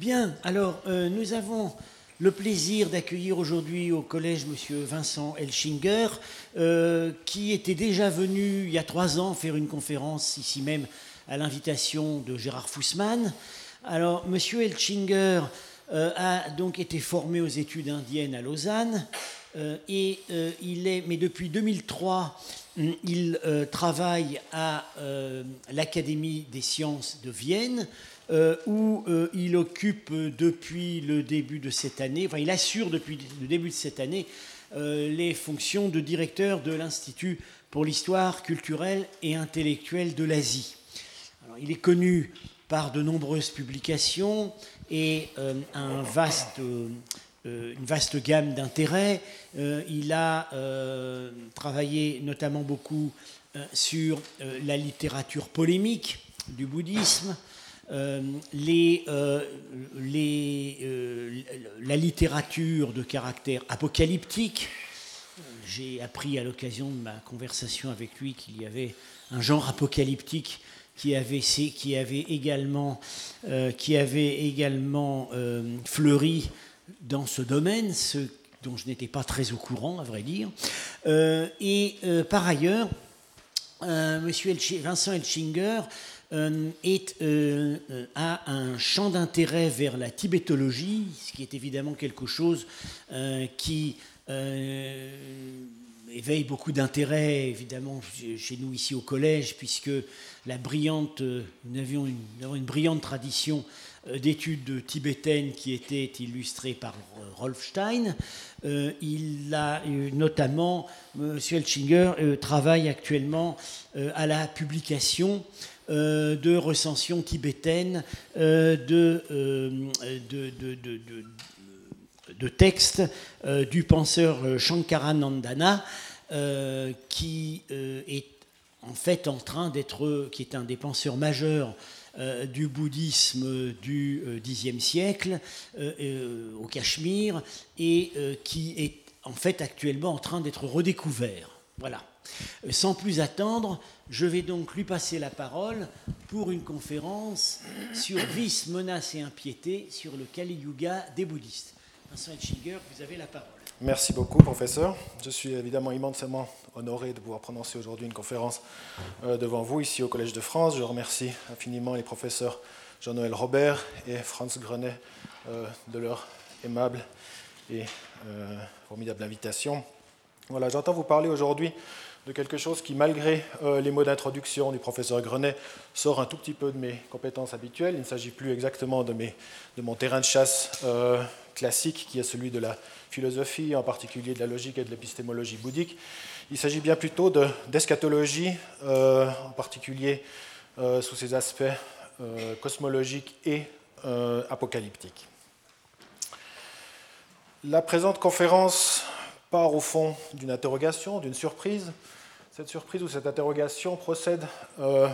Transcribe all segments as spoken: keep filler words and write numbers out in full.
Bien, alors euh, nous avons le plaisir d'accueillir aujourd'hui au collège M. Vincent Elchinger, euh, qui était déjà venu il y a trois ans faire une conférence ici même à l'invitation de Gérard Fussman. Alors, M. Elchinger euh, a donc été formé aux études indiennes à Lausanne, euh, et euh, il est, mais depuis deux mille trois, il euh, travaille à euh, l'Académie des sciences de Vienne, Euh, où euh, il occupe euh, depuis le début de cette année, enfin il assure depuis le début de cette année euh, les fonctions de directeur de l'Institut pour l'histoire culturelle et intellectuelle de l'Asie. Alors, il est connu par de nombreuses publications et euh, un vaste, euh, une vaste gamme d'intérêts. Euh, il a euh, travaillé notamment beaucoup euh, sur euh, la littérature polémique du bouddhisme, Euh, les, euh, les, euh, la littérature de caractère apocalyptique. J'ai appris à l'occasion de ma conversation avec lui qu'il y avait un genre apocalyptique qui avait, qui avait également, euh, qui avait également euh, fleuri dans ce domaine, ce dont je n'étais pas très au courant, à vrai dire. Euh, et euh, par ailleurs, euh, M. Elchi- Vincent Elchinger Euh, est, euh, euh, a un champ d'intérêt vers la tibétologie, ce qui est évidemment quelque chose euh, qui euh, éveille beaucoup d'intérêt, évidemment, chez nous ici au collège, puisque la brillante, nous avions une, nous avons une brillante tradition d'études tibétaines qui était illustrée par Rolf Stein. Euh, il a euh, notamment, M. Elchinger euh, travaille actuellement euh, à la publication Euh, de recensions tibétaines, euh, de, euh, de, de, de, de, de textes euh, du penseur Shankaranandana, euh, qui euh, est en fait en train d'être, qui est un des penseurs majeurs euh, du bouddhisme du Xe siècle euh, euh, au Cachemire, et euh, qui est en fait actuellement en train d'être redécouvert. Voilà. Sans plus attendre, je vais donc lui passer la parole pour une conférence sur vices, menaces et impiété sur le Kali Yuga des bouddhistes. Vincent Elchinger, vous avez la parole. Merci beaucoup, professeur. Je suis évidemment immensément honoré de pouvoir prononcer aujourd'hui une conférence devant vous ici au Collège de France. Je remercie infiniment les professeurs Jean-Noël Robert et Franz Grenet de leur aimable et formidable invitation. Voilà, j'entends vous parler aujourd'hui de quelque chose qui, malgré euh, les mots d'introduction du professeur Grenet, sort un tout petit peu de mes compétences habituelles. Il ne s'agit plus exactement de, mes, de mon terrain de chasse euh, classique, qui est celui de la philosophie, en particulier de la logique et de l'épistémologie bouddhique. Il s'agit bien plutôt de, d'eschatologie, euh, en particulier euh, sous ses aspects euh, cosmologiques et euh, apocalyptiques. La présente conférence part au fond d'une interrogation, d'une surprise. Cette surprise ou cette interrogation procède euh,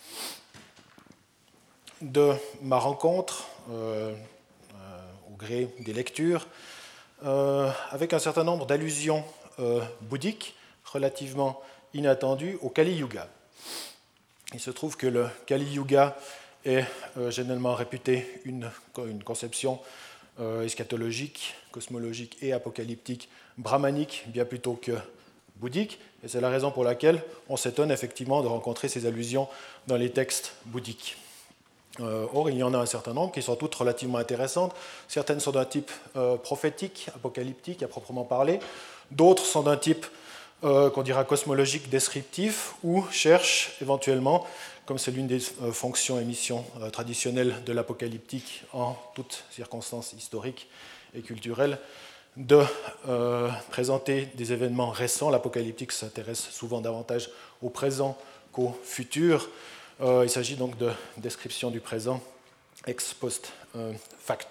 de ma rencontre, euh, euh, au gré des lectures, euh, avec un certain nombre d'allusions euh, bouddhiques relativement inattendues au Kali Yuga. Il se trouve que le Kali Yuga est euh, généralement réputé une, une conception euh, eschatologique, cosmologique et apocalyptique brahmanique, bien plutôt que bouddhique, et c'est la raison pour laquelle on s'étonne effectivement de rencontrer ces allusions dans les textes bouddhiques. Euh, or, il y en a un certain nombre qui sont toutes relativement intéressantes. Certaines sont d'un type euh, prophétique, apocalyptique à proprement parler, d'autres sont d'un type euh, qu'on dira cosmologique descriptif, ou cherchent éventuellement, comme c'est l'une des euh, fonctions et missions euh, traditionnelles de l'apocalyptique en toutes circonstances historiques et culturelles, de euh, présenter des événements récents. L'apocalyptique s'intéresse souvent davantage au présent qu'au futur. Euh, il s'agit donc de description du présent ex post euh, facto.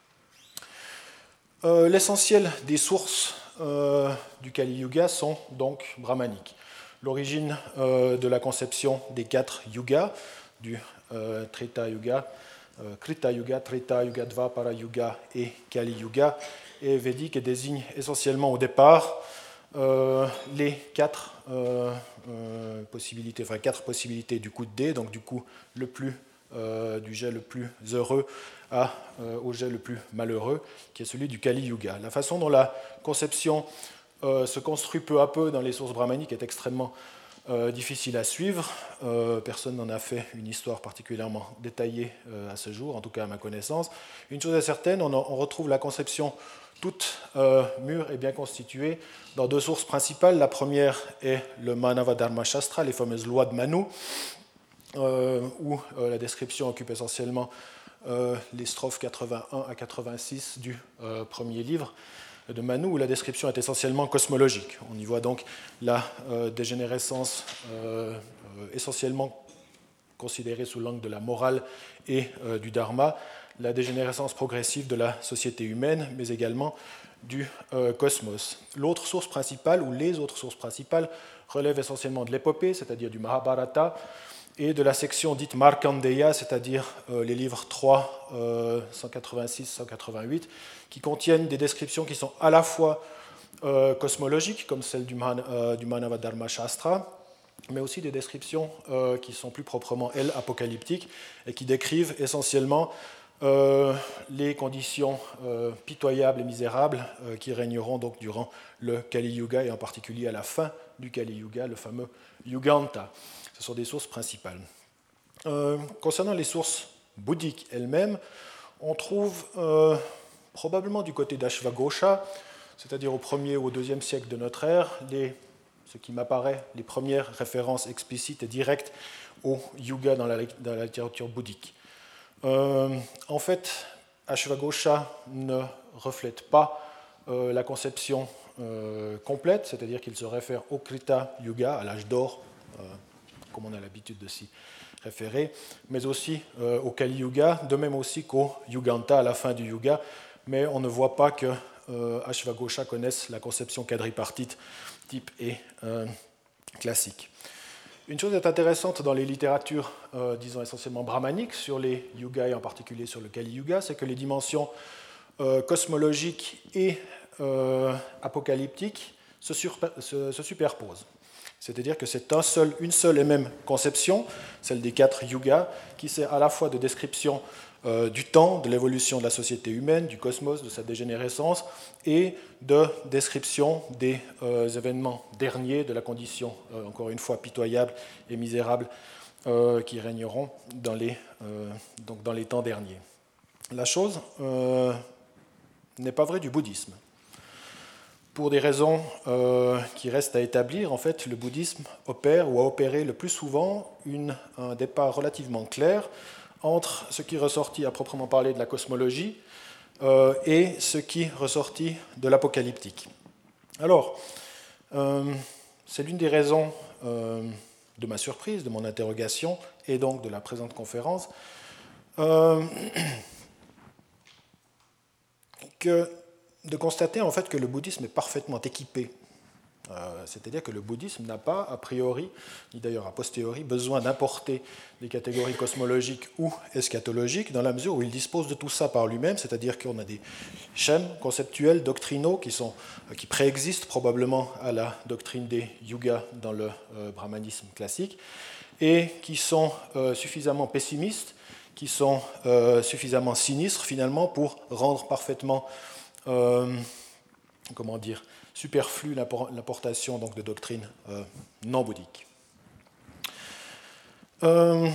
Euh, l'essentiel des sources euh, du Kali Yuga sont donc brahmaniques. L'origine euh, de la conception des quatre yugas, du euh, Treta Yuga, euh, Krita Yuga, Treta Yuga, Dvapara Yuga et Kali Yuga, et védique, et désigne essentiellement au départ euh, les quatre, euh, euh, possibilités, enfin, quatre possibilités du coup de dé, donc du coup le plus euh, du jet le plus heureux à, euh, au jet le plus malheureux, qui est celui du Kali Yuga. La façon dont la conception euh, se construit peu à peu dans les sources brahmaniques est extrêmement euh, difficile à suivre. Euh, personne n'en a fait une histoire particulièrement détaillée euh, à ce jour, en tout cas à ma connaissance. Une chose est certaine, on, on retrouve la conception toute euh, mûre et bien constituée dans deux sources principales. La première est le Manava Dharma Shastra, les fameuses lois de Manu, euh, où euh, la description occupe essentiellement euh, les strophes quatre-vingt-un à quatre-vingt-six du euh, premier livre de Manu, où la description est essentiellement cosmologique. On y voit donc la euh, dégénérescence euh, euh, essentiellement considérée sous l'angle de la morale et euh, du dharma, la dégénérescence progressive de la société humaine, mais également du euh, cosmos. L'autre source principale, ou les autres sources principales, relèvent essentiellement de l'épopée, c'est-à-dire du Mahabharata, et de la section dite Markandeya, c'est-à-dire euh, les livres trois, euh, cent quatre-vingt-six à cent quatre-vingt-huit, qui contiennent des descriptions qui sont à la fois euh, cosmologiques, comme celle du, Man, euh, du Manava Dharma Shastra, mais aussi des descriptions euh, qui sont plus proprement, elles, apocalyptiques, et qui décrivent essentiellement euh, les conditions euh, pitoyables et misérables euh, qui régneront donc durant le Kali Yuga, et en particulier à la fin du Kali Yuga, le fameux Yuganta. Ce sont des sources principales. Euh, concernant les sources bouddhiques elles-mêmes, on trouve euh, probablement du côté d'Ashvagosha, c'est-à-dire au premier ou au deuxième siècle de notre ère, les, ce qui m'apparaît les premières références explicites et directes au yuga dans la, dans la littérature bouddhique. Euh, en fait, Ashvagosha ne reflète pas euh, la conception euh, complète, c'est-à-dire qu'il se réfère au Krita Yuga, à l'âge d'or, euh, comme on a l'habitude de s'y référer, mais aussi euh, au Kali Yuga, de même aussi qu'au Yuganta à la fin du Yuga, mais on ne voit pas que euh, Ashvagosha connaisse la conception quadripartite type et euh, classique. Une chose est intéressante dans les littératures, euh, disons essentiellement brahmaniques, sur les yugas et en particulier sur le Kali Yuga, c'est que les dimensions euh, cosmologiques et euh, apocalyptiques se, surpa- se, se superposent. C'est-à-dire que c'est un seul, une seule et même conception, celle des quatre yugas, qui sert à la fois de description euh, du temps, de l'évolution de la société humaine, du cosmos, de sa dégénérescence, et de description des euh, événements derniers, de la condition, euh, encore une fois, pitoyable et misérable euh, qui régneront dans les, euh, donc dans les temps derniers. La chose euh, n'est pas vraie du bouddhisme. Pour des raisons euh, qui restent à établir, en fait, le bouddhisme opère ou a opéré le plus souvent une, un départ relativement clair entre ce qui ressortit à proprement parler de la cosmologie euh, et ce qui ressortit de l'apocalyptique. Alors, euh, c'est l'une des raisons euh, de ma surprise, de mon interrogation et donc de la présente conférence, euh, que de constater en fait que le bouddhisme est parfaitement équipé. Euh, c'est-à-dire que le bouddhisme n'a pas, a priori, ni d'ailleurs a posteriori, besoin d'importer des catégories cosmologiques ou eschatologiques, dans la mesure où il dispose de tout ça par lui-même, c'est-à-dire qu'on a des schèmes conceptuels, doctrinaux, qui, sont, qui préexistent probablement à la doctrine des yugas dans le euh, brahmanisme classique, et qui sont euh, suffisamment pessimistes, qui sont euh, suffisamment sinistres, finalement, pour rendre parfaitement Euh, comment dire, superflue l'importation donc, de doctrines euh, non bouddhiques. Euh,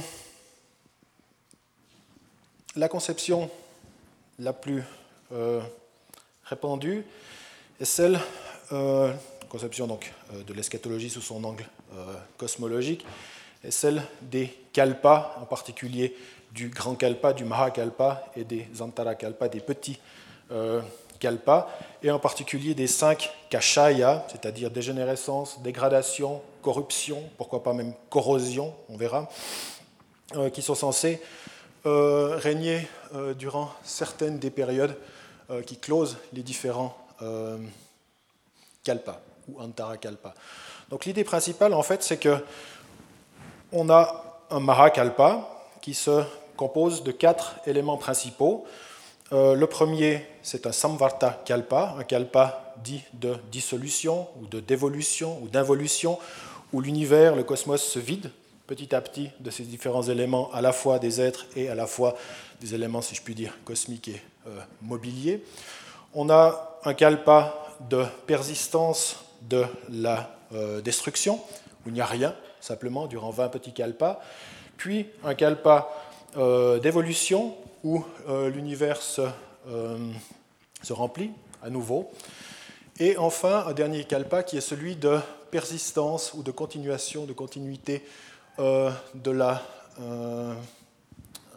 la conception la plus euh, répandue est celle, euh, conception donc, euh, de l'eschatologie sous son angle euh, cosmologique, est celle des kalpas, en particulier du grand kalpa, du mahakalpa et des antara kalpa, des petits euh, kalpa, et en particulier des cinq kashaya, c'est-à-dire dégénérescence, dégradation, corruption, pourquoi pas même corrosion, on verra, euh, qui sont censés euh, régner euh, durant certaines des périodes euh, qui closent les différents euh, kalpas ou antara kalpa. Donc l'idée principale, en fait, c'est que on a un mahakalpa qui se compose de quatre éléments principaux. Euh, le premier, c'est un samvarta kalpa, un kalpa dit de dissolution ou de dévolution ou d'involution, où l'univers, le cosmos se vide petit à petit de ces différents éléments, à la fois des êtres et à la fois des éléments, si je puis dire, cosmiques et euh, mobiliers. On a un kalpa de persistance de la euh, destruction, où il n'y a rien, simplement, durant vingt petits kalpas, puis un kalpa euh, d'évolution, où euh, l'univers se, euh, se remplit à nouveau, et enfin un dernier kalpa qui est celui de persistance ou de continuation, de continuité euh, de, la, euh, euh,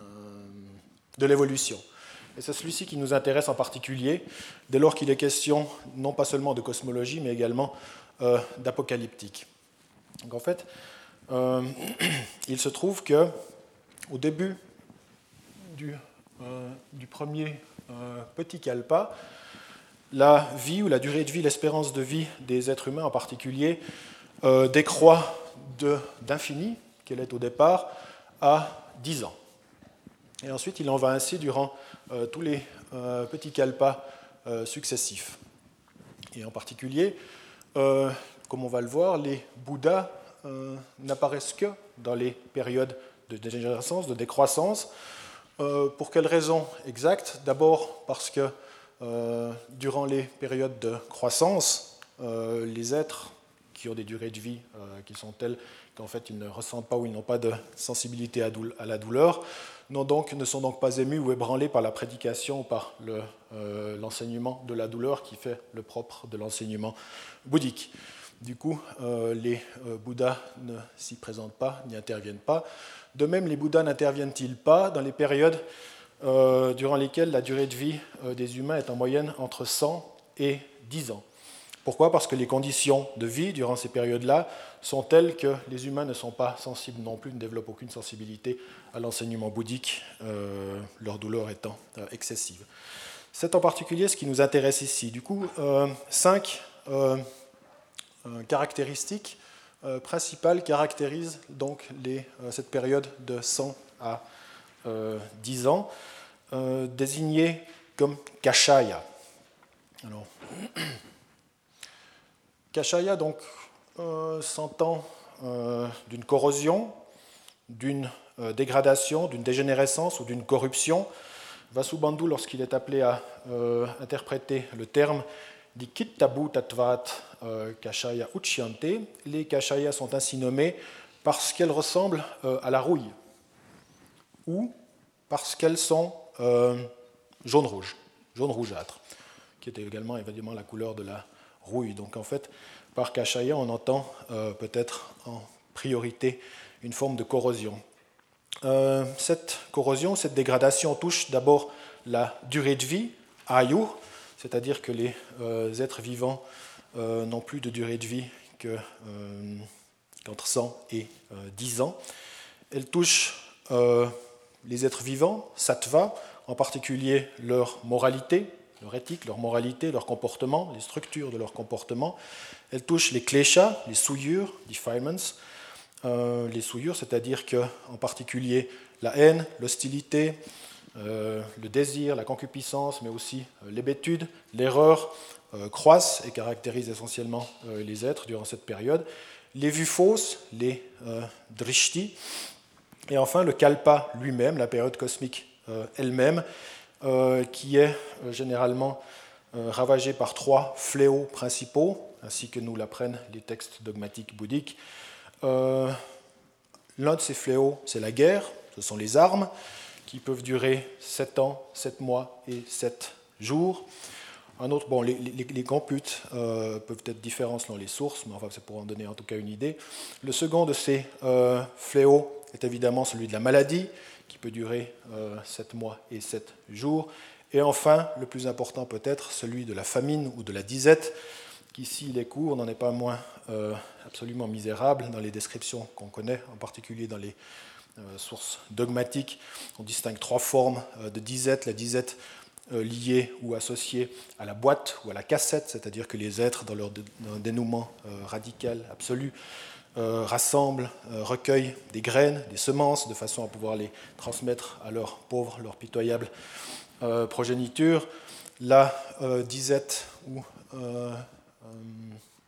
de l'évolution. Et c'est celui-ci qui nous intéresse en particulier, dès lors qu'il est question non pas seulement de cosmologie, mais également euh, d'apocalyptique. Donc en fait, euh, il se trouve que au début du, euh, du premier euh, petit kalpa, la vie ou la durée de vie, l'espérance de vie des êtres humains en particulier, euh, décroît de, d'infini, qu'elle est au départ, à dix ans. Et ensuite, il en va ainsi durant euh, tous les euh, petits kalpas euh, successifs. Et en particulier, euh, comme on va le voir, les Bouddhas euh, n'apparaissent que dans les périodes de dégénérescence, de décroissance. Euh, pour quelles raisons exactes ? D'abord parce que euh, durant les périodes de croissance, euh, les êtres qui ont des durées de vie euh, qui sont telles qu'en fait ils ne ressentent pas ou ils n'ont pas de sensibilité à, doule- à la douleur, non donc, ne sont donc pas émus ou ébranlés par la prédication ou par le, euh, l'enseignement de la douleur qui fait le propre de l'enseignement bouddhique. Du coup, euh, les euh, Bouddhas ne s'y présentent pas, n'y interviennent pas. De même, les Bouddhas n'interviennent-ils pas dans les périodes euh, durant lesquelles la durée de vie euh, des humains est en moyenne entre cent et dix ans. Pourquoi ? Parce que les conditions de vie durant ces périodes-là sont telles que les humains ne sont pas sensibles non plus, ne développent aucune sensibilité à l'enseignement bouddhique, euh, leur douleur étant euh, excessive. C'est en particulier ce qui nous intéresse ici. Du coup, euh, cinq euh, euh, caractéristiques euh, principales caractérisent donc les, euh, cette période de cent à euh, dix ans, euh, désignée comme Kashaya. Alors, Kashaya donc, euh, s'entend euh, d'une corrosion, d'une euh, dégradation, d'une dégénérescence ou d'une corruption. Vasubandhu, lorsqu'il est appelé à euh, interpréter le terme, dit Kittabu Tattvat euh, Kashaya Uchyante, les Kashayas sont ainsi nommés parce qu'elles ressemblent euh, à la rouille ou parce qu'elles sont euh, jaune-rouge, jaune-rougeâtre, qui était également évidemment la couleur de la rouille. Donc en fait, par Kashaya, on entend euh, peut-être en priorité une forme de corrosion. Euh, cette corrosion, cette dégradation touche d'abord la durée de vie, Ayu, c'est-à-dire que les euh, êtres vivants euh, n'ont plus de durée de vie que, euh, qu'entre cent et euh, dix ans. Elle touche euh, les êtres vivants, Sattva, en particulier leur moralité, leur éthique, leur moralité, leur comportement, les structures de leur comportement. Elle touche les kleshas, les souillures, defilements, euh, les souillures, c'est-à-dire que, en particulier la haine, l'hostilité, euh, le désir, la concupiscence, mais aussi euh, l'hébétude, l'erreur euh, croissent et caractérisent essentiellement euh, les êtres durant cette période. Les vues fausses, les euh, drishti, et enfin le kalpa lui-même, la période cosmique euh, elle-même, euh, qui est euh, généralement euh, ravagée par trois fléaux principaux, ainsi que nous l'apprennent les textes dogmatiques bouddhiques. Euh, l'un de ces fléaux, c'est la guerre, ce sont les armes, qui peuvent durer sept ans, sept mois et sept jours. Un autre, bon, les, les, les computes euh, peuvent être différents selon les sources, mais enfin, c'est pour en donner en tout cas une idée. Le second de ces euh, fléaux est évidemment celui de la maladie, qui peut durer euh, sept mois et sept jours. Et enfin, le plus important peut-être, celui de la famine ou de la disette, qui, s'il est court, n'en est pas moins euh, absolument misérable dans les descriptions qu'on connaît, en particulier dans les euh, sources dogmatiques. On distingue trois formes euh, de disette. La disette euh, liée ou associée à la boîte ou à la cassette, c'est-à-dire que les êtres, dans leur, dé, dans leur dénouement euh, radical, absolu, euh, rassemblent, euh, recueillent des graines, des semences, de façon à pouvoir les transmettre à leurs pauvres, leurs pitoyables euh, progéniture. La euh, disette ou euh,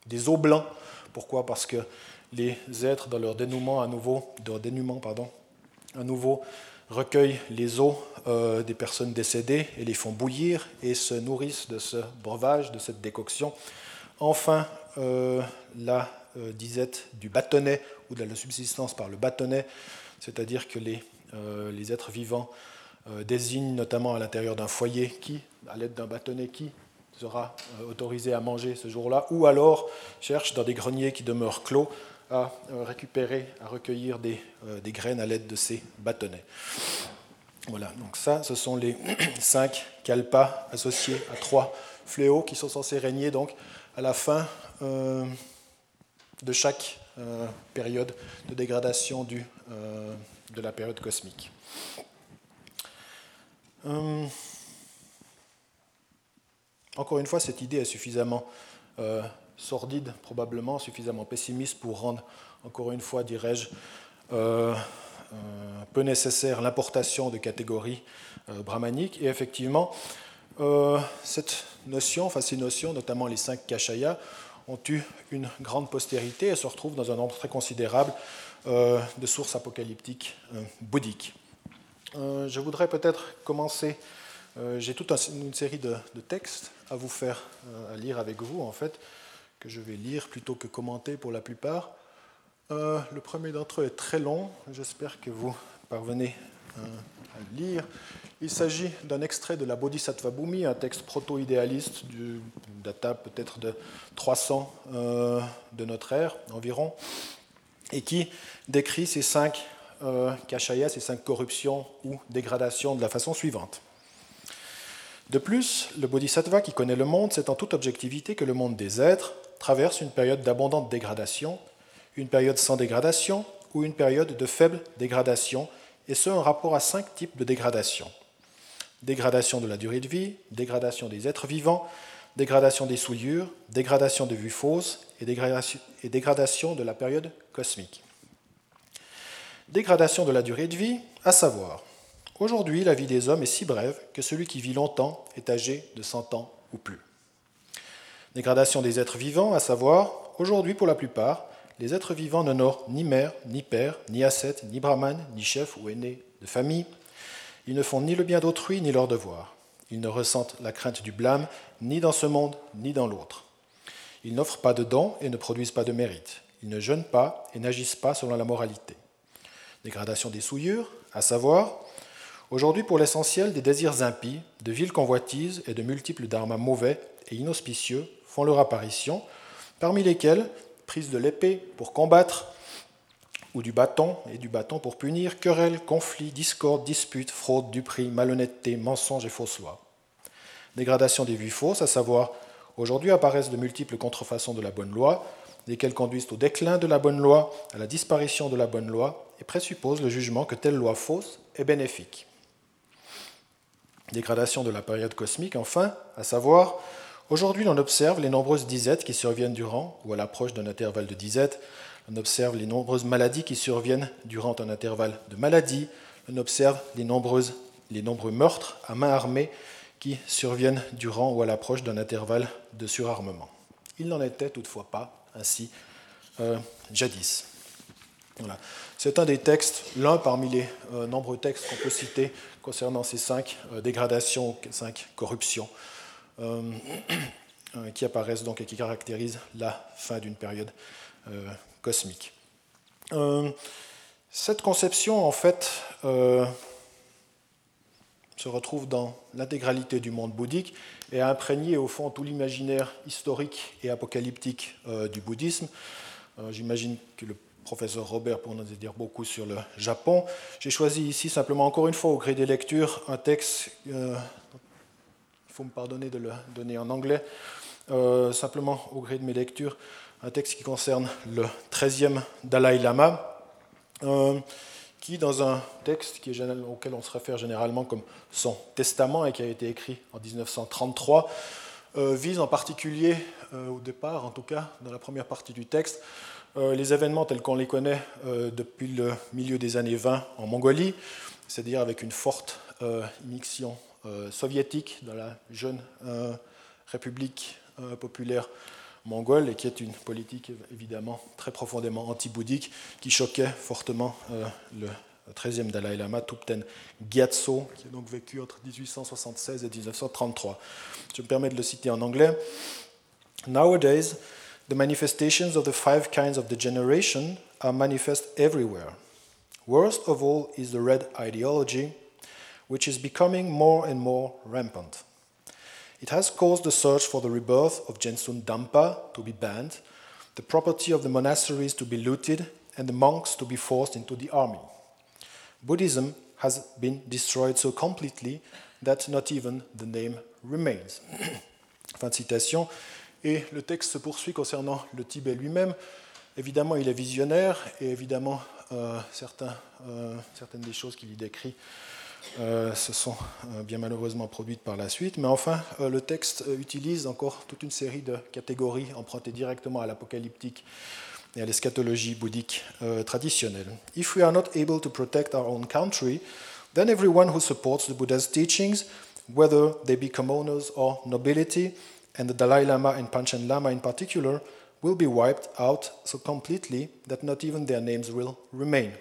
des os blancs. Pourquoi ? Parce que les êtres, dans leur dénouement à nouveau, leur dénouement, pardon, à nouveau, recueillent les os euh, des personnes décédées et les font bouillir et se nourrissent de ce breuvage, de cette décoction. Enfin, euh, la euh, disette du bâtonnet ou de la subsistance par le bâtonnet, c'est-à-dire que les, euh, les êtres vivants euh, désignent notamment à l'intérieur d'un foyer qui, à l'aide d'un bâtonnet, qui sera euh, autorisé à manger ce jour-là, ou alors cherchent dans des greniers qui demeurent clos à euh, récupérer, à recueillir des, euh, des graines à l'aide de ces bâtonnets. Voilà, donc ça, ce sont les cinq kalpas associés à trois fléaux qui sont censés régner donc à la fin euh, de chaque euh, période de dégradation du, euh, de la période cosmique. Euh, encore une fois, cette idée est suffisamment euh, sordide, probablement, suffisamment pessimiste pour rendre, encore une fois, dirais-je, euh, euh, peu nécessaire l'importation de catégories euh, brahmaniques. Et effectivement, euh, cette notion, enfin ces notions, notamment les cinq kashayas, ont eu une grande postérité et se retrouvent dans un nombre très considérable euh, de sources apocalyptiques euh, bouddhiques. Euh, je voudrais peut-être commencer, euh, j'ai toute un, une série de, de textes à vous faire, euh, à lire avec vous, en fait, que je vais lire plutôt que commenter pour la plupart. Euh, le premier d'entre eux est très long, j'espère que vous parvenez euh, à le lire. Il s'agit d'un extrait de la Bodhisattva Bhumi, un texte proto-idéaliste du, datant peut-être de trois cents euh, de notre ère environ, et qui décrit ces cinq euh, kashayas, ces cinq corruptions ou dégradations de la façon suivante. De plus, le Bodhisattva qui connaît le monde sait en toute objectivité que le monde des êtres traverse une période d'abondante dégradation, une période sans dégradation ou une période de faible dégradation, et ce en rapport à cinq types de dégradation. Dégradation de la durée de vie, dégradation des êtres vivants, dégradation des souillures, dégradation de vues fausses et dégradation, et dégradation de la période cosmique. Dégradation de la durée de vie, à savoir, aujourd'hui la vie des hommes est si brève que celui qui vit longtemps est âgé de cent ans ou plus. Dégradation des êtres vivants, à savoir, aujourd'hui pour la plupart, les êtres vivants n'honorent ni mère, ni père, ni ascète, ni brahmane, ni chef ou aîné de famille. Ils ne font ni le bien d'autrui, ni leur devoir. Ils ne ressentent la crainte du blâme, ni dans ce monde, ni dans l'autre. Ils n'offrent pas de dons et ne produisent pas de mérite. Ils ne jeûnent pas et n'agissent pas selon la moralité. Dégradation des souillures, à savoir, aujourd'hui pour l'essentiel, des désirs impies, de viles convoitises et de multiples dharmas mauvais et inauspicieux font leur apparition, parmi lesquels prise de l'épée pour combattre, ou du bâton, et du bâton pour punir, querelles, conflits, discordes, disputes, fraudes, duperies, malhonnêteté, mensonges et fausses lois. Dégradation des vues fausses, à savoir, aujourd'hui apparaissent de multiples contrefaçons de la bonne loi, lesquelles conduisent au déclin de la bonne loi, à la disparition de la bonne loi, et présupposent le jugement que telle loi fausse est bénéfique. Dégradation de la période cosmique, enfin, à savoir, aujourd'hui l'on observe les nombreuses disettes qui surviennent durant ou à l'approche d'un intervalle de disettes. On observe les nombreuses maladies qui surviennent durant un intervalle de maladies. On observe les, nombreuses, les nombreux meurtres à main armée qui surviennent durant ou à l'approche d'un intervalle de surarmement. Il n'en était toutefois pas ainsi euh, jadis. Voilà. C'est un des textes, l'un parmi les euh, nombreux textes qu'on peut citer concernant ces cinq euh, dégradations, cinq corruptions euh, euh, qui apparaissent donc et qui caractérisent la fin d'une période euh, cosmique. Euh, cette conception, en fait, euh, se retrouve dans l'intégralité du monde bouddhique et a imprégné, au fond, tout l'imaginaire historique et apocalyptique euh, du bouddhisme. Euh, j'imagine que le professeur Robert pourra nous dire beaucoup sur le Japon. J'ai choisi ici, simplement, encore une fois, au gré des lectures, un texte, euh, il faut me pardonner de le donner en anglais, euh, simplement, au gré de mes lectures, un texte qui concerne le treizième Dalai Lama, euh, qui, dans un texte qui est, auquel on se réfère généralement comme son testament et qui a été écrit en dix-neuf cent trente-trois, euh, vise en particulier, euh, au départ, en tout cas, dans la première partie du texte, euh, les événements tels qu'on les connaît euh, depuis le milieu des années vingt en Mongolie, c'est-à-dire avec une forte euh, immixtion euh, soviétique dans la jeune euh, République euh, populaire mongole, et qui est une politique évidemment très profondément anti-bouddhique, qui choquait fortement euh, le treizième Dalai Lama, Thupten Gyatso, qui a donc vécu entre dix-huit cent soixante-seize et dix-neuf cent trente-trois. Je me permets de le citer en anglais. Nowadays, the manifestations of the five kinds of degeneration are manifest everywhere. Worst of all is the red ideology, which is becoming more and more rampant. It has caused the search for the rebirth of Jensun Dampa to be banned, the property of the monasteries to be looted, and the monks to be forced into the army. Buddhism has been destroyed so completely that not even the name remains. Fin de citation. Et le texte se poursuit concernant le Tibet lui-même. Évidemment, il est visionnaire, et évidemment, euh, certains, euh, certaines des choses qu'il y décrit euh, se sont euh, bien malheureusement produites par la suite. Mais enfin, euh, le texte euh, utilise encore toute une série de catégories empruntées directement à l'apocalyptique et à l'eschatologie bouddhique euh, traditionnelle. If we are not able to protect our own country, then everyone who supports the Buddha's teachings, whether they be commoners or nobility, and the Dalai Lama and Panchen Lama in particular, will be wiped out so completely that not even their names will remain.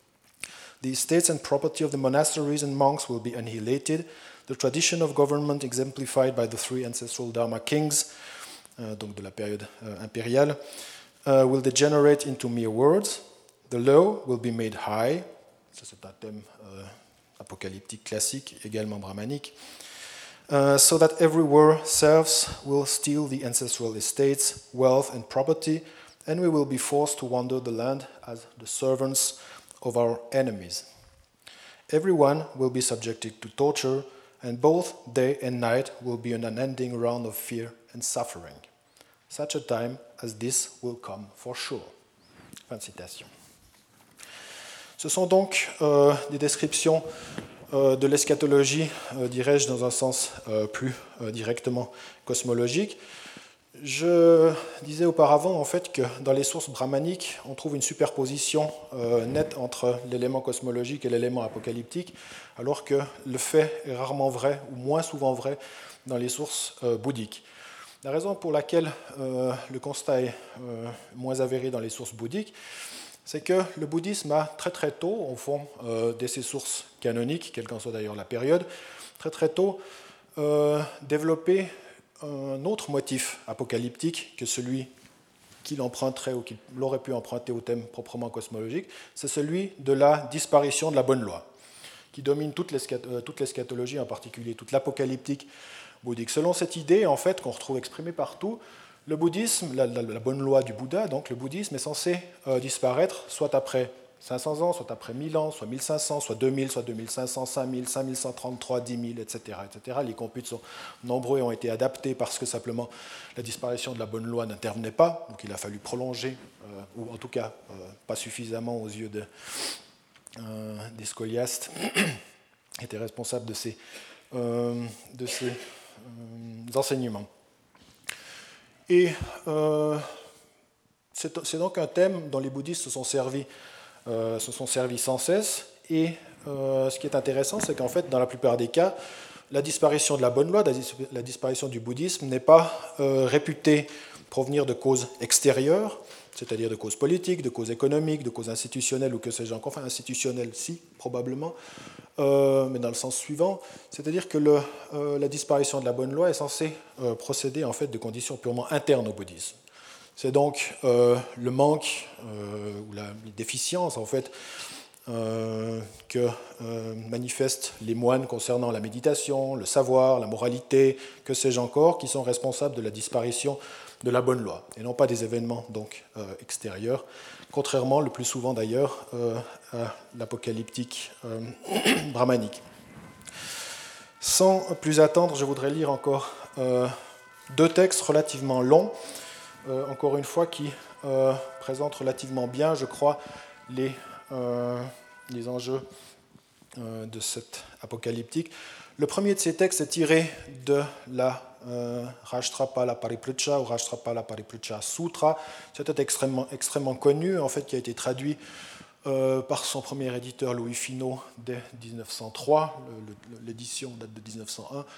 The estates and property of the monasteries and monks will be annihilated, the tradition of government exemplified by the three ancestral Dharma kings, euh, donc de la période euh, impériale, uh, will degenerate into mere words, the low will be made high, ça c'est un thème euh, apocalyptique classique, également brahmanique, Uh, so that everywhere serfs will steal the ancestral estates, wealth, and property, and we will be forced to wander the land as the servants of our enemies. Everyone will be subjected to torture, and both day and night will be an unending round of fear and suffering. Such a time as this will come for sure. Fin de citation. Ce sont donc euh, des descriptions de l'eschatologie, euh, dirais-je, dans un sens euh, plus euh, directement cosmologique. Je disais auparavant en fait que dans les sources brahmaniques, on trouve une superposition euh, nette entre l'élément cosmologique et l'élément apocalyptique, alors que le fait est rarement vrai, ou moins souvent vrai, dans les sources euh, bouddhiques. La raison pour laquelle euh, le constat est euh, moins avéré dans les sources bouddhiques, c'est que le bouddhisme a très très tôt, au fond, euh, dès ses sources canoniques, quelle qu'en soit d'ailleurs la période, très très tôt, euh, développé un autre motif apocalyptique que celui qu'il emprunterait ou qu'il aurait pu emprunter au thème proprement cosmologique, c'est celui de la disparition de la bonne loi, qui domine toute l'eschatologie, en particulier toute l'apocalyptique bouddhique. Selon cette idée, en fait, qu'on retrouve exprimée partout, le bouddhisme, la, la, la bonne loi du Bouddha, donc le bouddhisme est censé euh, disparaître soit après cinq cents ans, soit après mille ans, soit mille cinq cents, soit deux mille, soit deux mille cinq cents, cinq mille, cinq mille cent trente-trois, dix mille, et cetera, et cetera. Les computes sont nombreux et ont été adaptés parce que simplement la disparition de la bonne loi n'intervenait pas, donc il a fallu prolonger, euh, ou en tout cas euh, pas suffisamment aux yeux de, euh, des scoliastes qui étaient responsables de ces, euh, de ces euh, enseignements. Et euh, c'est, c'est donc un thème dont les bouddhistes se sont servis, euh, se sont servis sans cesse. Et euh, ce qui est intéressant, c'est qu'en fait, dans la plupart des cas, la disparition de la bonne loi, la disparition du bouddhisme n'est pas euh, réputée provenir de causes extérieures, c'est-à-dire de causes politiques, de causes économiques, de causes institutionnelles ou que sais-je encore, enfin institutionnelles si, probablement, euh, mais dans le sens suivant, c'est-à-dire que le, euh, la disparition de la bonne loi est censée euh, procéder en fait de conditions purement internes au bouddhisme. C'est donc euh, le manque euh, ou la déficience en fait euh, que euh, manifestent les moines concernant la méditation, le savoir, la moralité, que sais-je encore, qui sont responsables de la disparition de la bonne loi, et non pas des événements donc euh, extérieurs, contrairement le plus souvent d'ailleurs euh, à l'apocalyptique euh, brahmanique. Sans plus attendre, je voudrais lire encore euh, deux textes relativement longs, euh, encore une fois qui euh, présentent relativement bien, je crois, les, euh, les enjeux euh, de cette apocalyptique. Le premier de ces textes est tiré de la euh, Rashtrapala Pariprucha ou Rashtrapala Pariprucha Sutra. C'est extrêmement, extrêmement connu, en fait, qui a été traduit euh, par son premier éditeur Louis Finot dès dix-neuf cent trois. Le, le, l'édition date de dix-neuf cent un.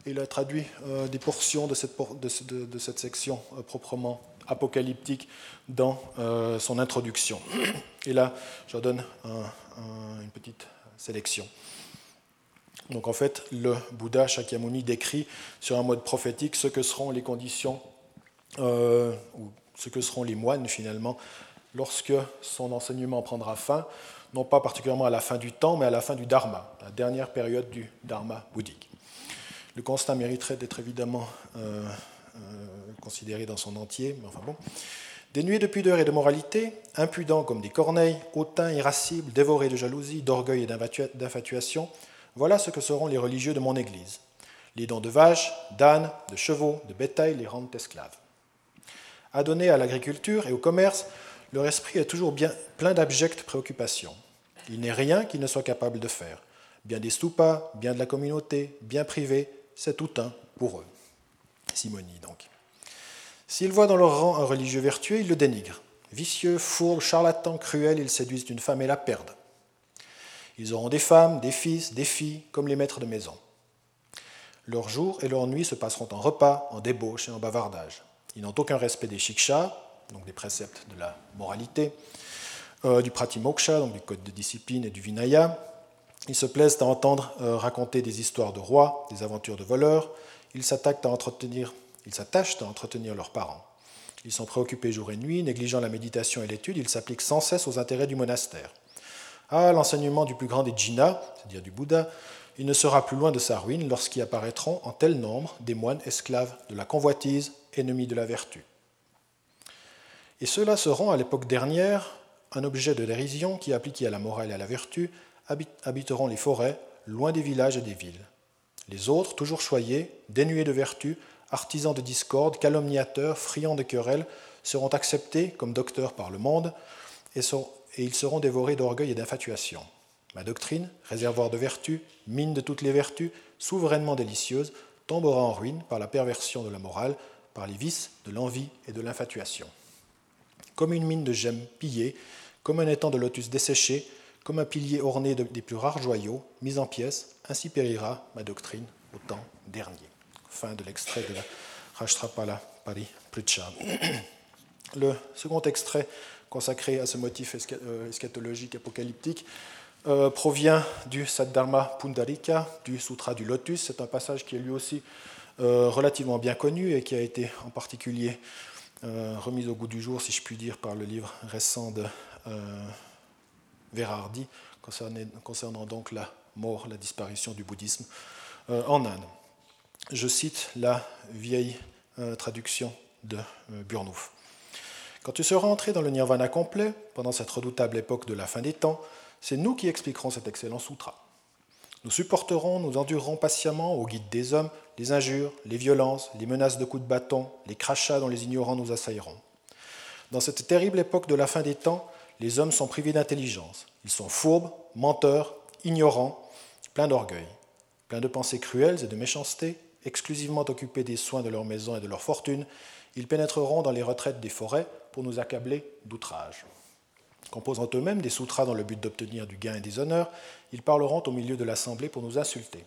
et il a traduit euh, des portions de cette, de, de, de cette section euh, proprement apocalyptique dans euh, son introduction. Et là, je donne un, un, une petite sélection. Donc en fait, le Bouddha Shakyamuni décrit sur un mode prophétique ce que seront les conditions, euh, ou ce que seront les moines finalement, lorsque son enseignement prendra fin, non pas particulièrement à la fin du temps, mais à la fin du Dharma, la dernière période du Dharma bouddhique. Le constat mériterait d'être évidemment euh, euh, considéré dans son entier, mais enfin bon. Dénués de pudeur et de moralité, impudents comme des corneilles, hautains, irascibles, dévorés de jalousie, d'orgueil et d'infatuation, voilà ce que seront les religieux de mon Église. Les dons de vaches, d'ânes, de chevaux, de bétail les rendent esclaves. Adonnés à l'agriculture et au commerce, leur esprit est toujours bien plein d'abjectes préoccupations. Il n'est rien qu'ils ne soient capables de faire. Bien des stupas, bien de la communauté, bien privé, c'est tout un pour eux. Simonie, donc. S'ils voient dans leur rang un religieux vertueux, ils le dénigrent. Vicieux, fourbe, charlatan, cruel, ils séduisent une femme et la perdent. Ils auront des femmes, des fils, des filles, comme les maîtres de maison. Leurs jours et leurs nuits se passeront en repas, en débauche et en bavardage. Ils n'ont aucun respect des shikshas, donc des préceptes de la moralité, euh, du pratimoksha, donc du code de discipline et du vinaya. Ils se plaisent à entendre euh, raconter des histoires de rois, des aventures de voleurs. Ils s'attaquent à entretenir, ils s'attachent à entretenir leurs parents. Ils sont préoccupés jour et nuit, négligeant la méditation et l'étude, ils s'appliquent sans cesse aux intérêts du monastère. À l'enseignement du plus grand des djinas, c'est-à-dire du Bouddha, il ne sera plus loin de sa ruine lorsqu'y apparaîtront en tel nombre des moines esclaves de la convoitise, ennemis de la vertu. Et ceux-là seront, à l'époque dernière, un objet de dérision qui, appliqué à la morale et à la vertu, habiteront les forêts, loin des villages et des villes. Les autres, toujours choyés, dénués de vertu, artisans de discorde, calomniateurs, friands de querelles, seront acceptés comme docteurs par le monde et, sont, et ils seront dévorés d'orgueil et d'infatuation. Ma doctrine, réservoir de vertu, mine de toutes les vertus, souverainement délicieuse, tombera en ruine par la perversion de la morale, par les vices de l'envie et de l'infatuation. Comme une mine de gemmes pillée, comme un étang de lotus desséché, comme un pilier orné de, des plus rares joyaux, mis en pièces, ainsi périra ma doctrine au temps dernier. Fin de l'extrait de la Rashtrapala Paripricha. Le second extrait consacré à ce motif eschatologique apocalyptique euh, provient du Saddharma Pundarika, du Sutra du Lotus. C'est un passage qui est lui aussi euh, relativement bien connu et qui a été en particulier euh, remis au goût du jour, si je puis dire, par le livre récent de euh, Verardi, concernant, concernant donc la mort, la disparition du bouddhisme euh, en Inde. Je cite la vieille euh, traduction de euh, Burnouf. Quand tu seras entré dans le nirvana complet, pendant cette redoutable époque de la fin des temps, c'est nous qui expliquerons cet excellent sutra. Nous supporterons, nous endurerons patiemment, au guide des hommes, les injures, les violences, les menaces de coups de bâton, les crachats dont les ignorants nous assailleront. Dans cette terrible époque de la fin des temps, les hommes sont privés d'intelligence. Ils sont fourbes, menteurs, ignorants, pleins d'orgueil, pleins de pensées cruelles et de méchanceté, exclusivement occupés des soins de leur maison et de leur fortune. Ils pénétreront dans les retraites des forêts pour nous accabler d'outrages. Composant eux-mêmes des sutras dans le but d'obtenir du gain et des honneurs, ils parleront au milieu de l'assemblée pour nous insulter.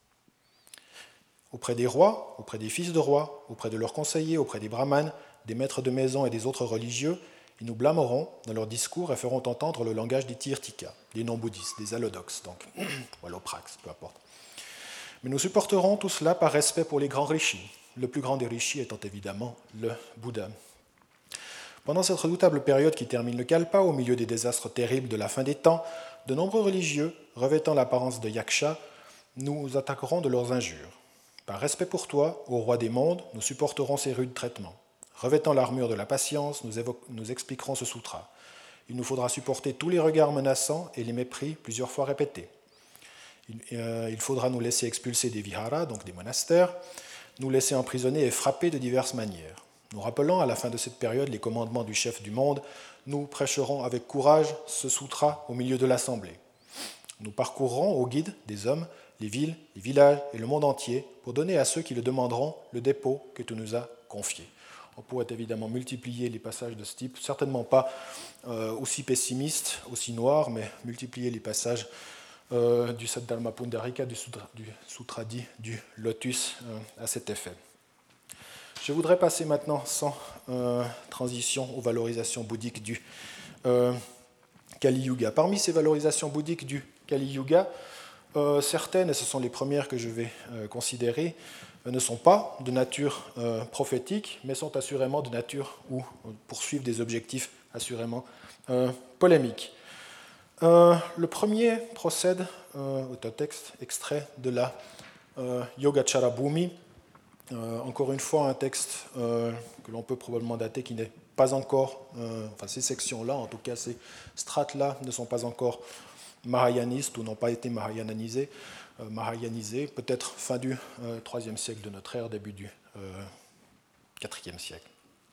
Auprès des rois, auprès des fils de rois, auprès de leurs conseillers, auprès des brahmanes, des maîtres de maison et des autres religieux, ils nous blâmeront dans leurs discours et feront entendre le langage des tirtika, des non-bouddhistes, des allodoxes, donc, ou alloprax, peu importe. Mais nous supporterons tout cela par respect pour les grands rishis, le plus grand des rishis étant évidemment le Bouddha. Pendant cette redoutable période qui termine le Kalpa, au milieu des désastres terribles de la fin des temps, de nombreux religieux, revêtant l'apparence de yaksha, nous attaqueront de leurs injures. Par respect pour toi, ô roi des mondes, nous supporterons ces rudes traitements. Revêtant l'armure de la patience, nous, évo- nous expliquerons ce sutra. Il nous faudra supporter tous les regards menaçants et les mépris plusieurs fois répétés. Il, euh, il faudra nous laisser expulser des viharas, donc des monastères, nous laisser emprisonner et frapper de diverses manières. Nous rappelant à la fin de cette période les commandements du chef du monde, nous prêcherons avec courage ce sutra au milieu de l'assemblée. Nous parcourrons au guide des hommes les villes, les villages et le monde entier pour donner à ceux qui le demanderont le dépôt que tu nous as confié. On pourrait évidemment multiplier les passages de ce type, certainement pas euh, aussi pessimistes, aussi noirs, mais multiplier les passages euh, du Saddharma Pundarika, du sutra, du sutra dit du lotus euh, à cet effet. Je voudrais passer maintenant sans euh, transition aux valorisations bouddhiques du euh, Kali Yuga. Parmi ces valorisations bouddhiques du Kali Yuga, euh, certaines, et ce sont les premières que je vais euh, considérer, euh, ne sont pas de nature euh, prophétique, mais sont assurément de nature ou euh, poursuivent des objectifs assurément euh, polémiques. Euh, le premier procède euh, au texte extrait de la euh, Yogacara Bhumi. Euh, encore une fois, un texte euh, que l'on peut probablement dater qui n'est pas encore, euh, enfin ces sections-là, en tout cas ces strates-là, ne sont pas encore mahayanistes ou n'ont pas été mahayananisées, euh, mahayanisées, peut-être fin du euh, troisième siècle de notre ère, début du euh, quatrième siècle.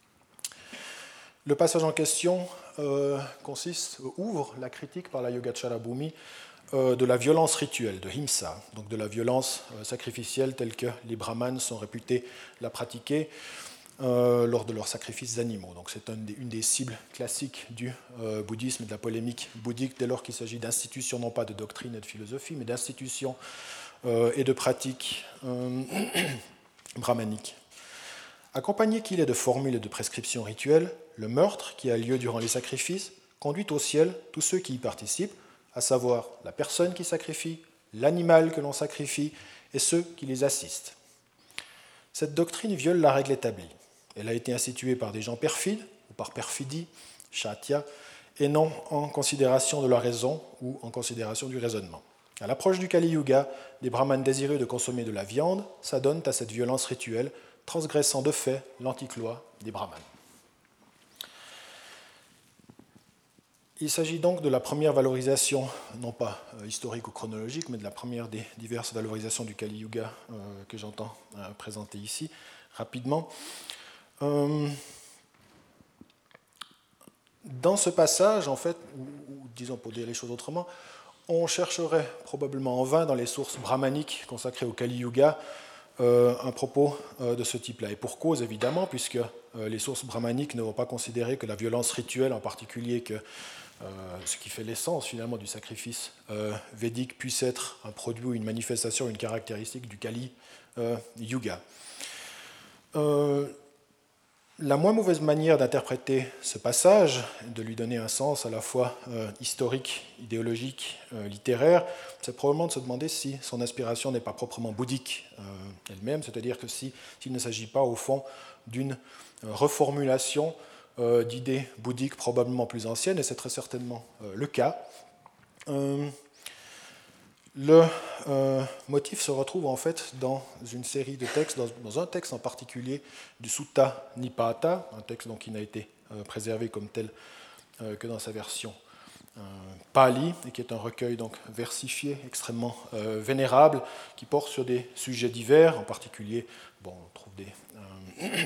Le passage en question euh, consiste, ouvre la critique par la Yogacara Bhumi euh, de la violence rituelle, de himsa, donc de la violence euh, sacrificielle telle que les brahmanes sont réputés la pratiquer euh, lors de leurs sacrifices animaux. Donc c'est une des, une des cibles classiques du euh, bouddhisme et de la polémique bouddhique dès lors qu'il s'agit d'institutions, non pas de doctrine et de philosophie, mais d'institutions euh, et de pratiques euh, brahmaniques. Accompagné qu'il est de formules et de prescriptions rituelles, le meurtre qui a lieu durant les sacrifices conduit au ciel tous ceux qui y participent, à savoir la personne qui sacrifie, l'animal que l'on sacrifie et ceux qui les assistent. Cette doctrine viole la règle établie. Elle a été instituée par des gens perfides, ou par perfidie, shatya, et non en considération de la raison ou en considération du raisonnement. À l'approche du Kali Yuga, les brahmanes désireux de consommer de la viande s'adonnent à cette violence rituelle, transgressant de fait l'antique loi des brahmanes. Il s'agit donc de la première valorisation, non pas historique ou chronologique, mais de la première des diverses valorisations du Kali Yuga euh, que j'entends euh, présenter ici rapidement. Euh, dans ce passage, en fait, ou, ou disons pour dire les choses autrement, on chercherait probablement en vain dans les sources brahmaniques consacrées au Kali Yuga euh, un propos euh, de ce type-là. Et pour cause, évidemment, puisque euh, les sources brahmaniques ne vont pas considérer que la violence rituelle, en particulier que Euh, ce qui fait l'essence finalement du sacrifice euh, védique puisse être un produit ou une manifestation, une caractéristique du Kali euh, Yuga. Euh, la moins mauvaise manière d'interpréter ce passage, de lui donner un sens à la fois euh, historique, idéologique, euh, littéraire, c'est probablement de se demander si son inspiration n'est pas proprement bouddhique euh, elle-même, c'est-à-dire que si, s'il ne s'agit pas au fond d'une euh, reformulation Euh, d'idées bouddhiques probablement plus anciennes, et c'est très certainement euh, le cas. Euh, le euh, motif se retrouve en fait dans une série de textes, dans, dans un texte en particulier du Sutta Nipata, un texte donc, qui n'a été euh, préservé comme tel euh, que dans sa version euh, Pali, et qui est un recueil donc, versifié, extrêmement euh, vénérable, qui porte sur des sujets divers, en particulier, bon, on trouve des... Euh,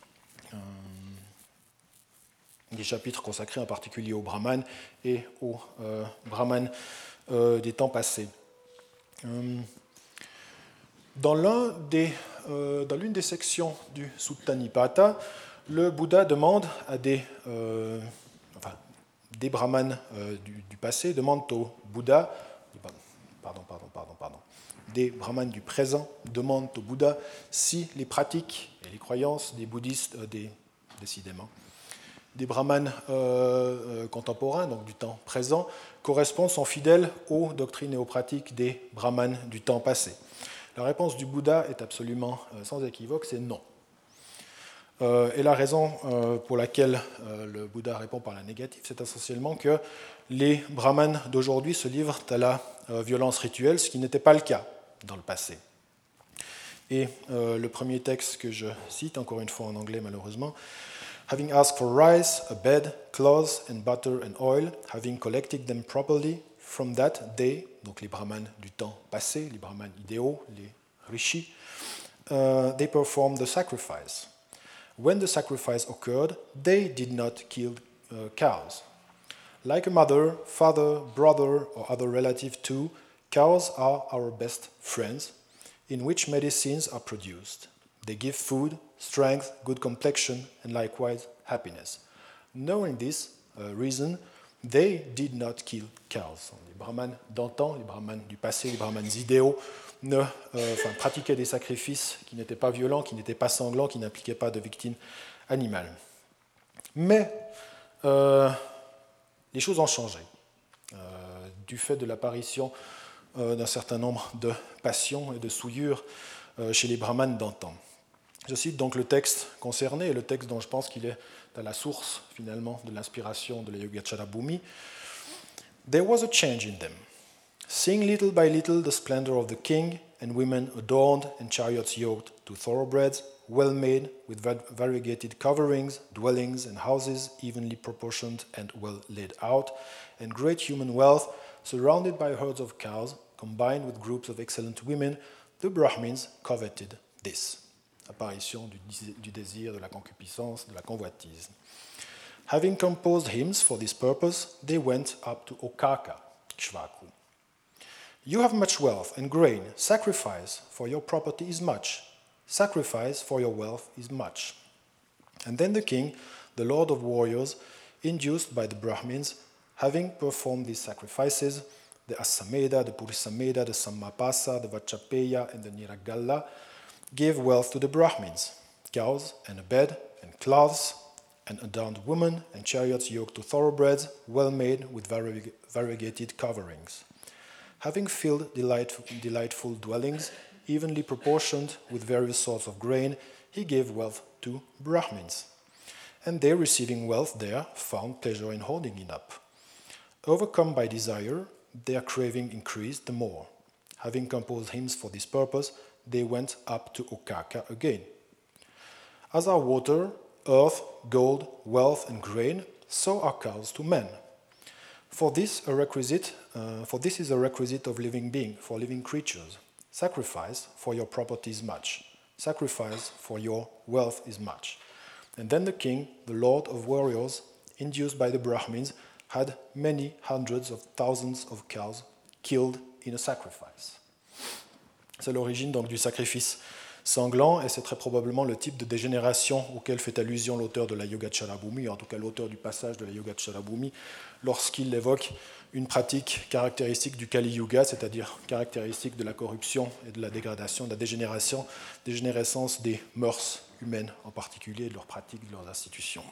des chapitres consacrés en particulier aux brahmanes et aux euh, brahmanes euh, des temps passés. Euh, dans, l'un des, euh, dans l'une des sections du Sutta Nipata, le Bouddha demande à des, euh, enfin, des brahmanes euh, du, du passé, demandent au Bouddha, pardon, pardon, pardon, pardon, des brahmanes du présent demandent au Bouddha si les pratiques et les croyances des bouddhistes, euh, des, décidément, des brahmanes euh, contemporains, donc du temps présent, correspondent, sont fidèles aux doctrines et aux pratiques des brahmanes du temps passé. La réponse du Bouddha est absolument euh, sans équivoque, c'est non. Euh, et la raison euh, pour laquelle euh, le Bouddha répond par la négative, c'est essentiellement que les brahmanes d'aujourd'hui se livrent à la euh, violence rituelle, ce qui n'était pas le cas dans le passé. Et euh, le premier texte que je cite, encore une fois en anglais malheureusement, having asked for rice, a bed, clothes, and butter and oil, having collected them properly, from that day, donc les brahmanes du temps passé, les brahmanes idéaux, les rishis, uh, they performed the sacrifice. When the sacrifice occurred, they did not kill uh, cows. Like a mother, father, brother, or other relative too, cows are our best friends, in which medicines are produced. They give food, strength, good complexion, and likewise happiness. Knowing this uh, reason, they did not kill cows. Les brahmanes d'antan, les brahmanes du passé, les brahmanes idéaux, ne, euh, enfin, pratiquaient des sacrifices qui n'étaient pas violents, qui n'étaient pas sanglants, qui n'impliquaient pas de victimes animales. Mais euh, les choses ont changé euh, du fait de l'apparition euh, d'un certain nombre de passions et de souillures euh, chez les brahmanes d'antan. Je cite donc le texte concerné, et le texte dont je pense qu'il est à la source finalement de l'inspiration de la Yogacara Bhumi. There was a change in them. Seeing little by little the splendor of the king and women adorned and chariots yoked to thoroughbreds, well made with variegated coverings, dwellings and houses evenly proportioned and well laid out, and great human wealth surrounded by herds of cows, combined with groups of excellent women, the Brahmins coveted this. Apparition du, du désir, de la concupiscence, de la convoitise. Having composed hymns for this purpose, they went up to Okaka, Kshvaku. You have much wealth and grain. Sacrifice for your property is much. Sacrifice for your wealth is much. And then the king, the lord of warriors, induced by the Brahmins, having performed these sacrifices, the Asameda, the Purisameda, the Sammapasa, the Vachapeya, and the Niragalla, gave wealth to the Brahmins, cows and a bed and cloths, and adorned women and chariots yoked to thoroughbreds, well made with variegated coverings. Having filled delightful, delightful dwellings, evenly proportioned with various sorts of grain, he gave wealth to Brahmins. And they, receiving wealth there, found pleasure in holding it up. Overcome by desire, their craving increased the more. Having composed hymns for this purpose, they went up to Okaka again. As are water, earth, gold, wealth, and grain, so are cows to men. For this, a requisite, uh, for this is a requisite of living being, for living creatures. Sacrifice for your property is much. Sacrifice for your wealth is much. And then the king, the lord of warriors, induced by the Brahmins, had many hundreds of thousands of cows killed in a sacrifice. C'est l'origine donc du sacrifice sanglant, et c'est très probablement le type de dégénération auquel fait allusion l'auteur de la Yogacara Bhumi, en tout cas l'auteur du passage de la Yogacara Bhumi, lorsqu'il évoque une pratique caractéristique du Kali Yuga, c'est-à-dire caractéristique de la corruption et de la dégradation, de la dégénération, dégénérescence des mœurs humaines en particulier, de leurs pratiques, de leurs institutions.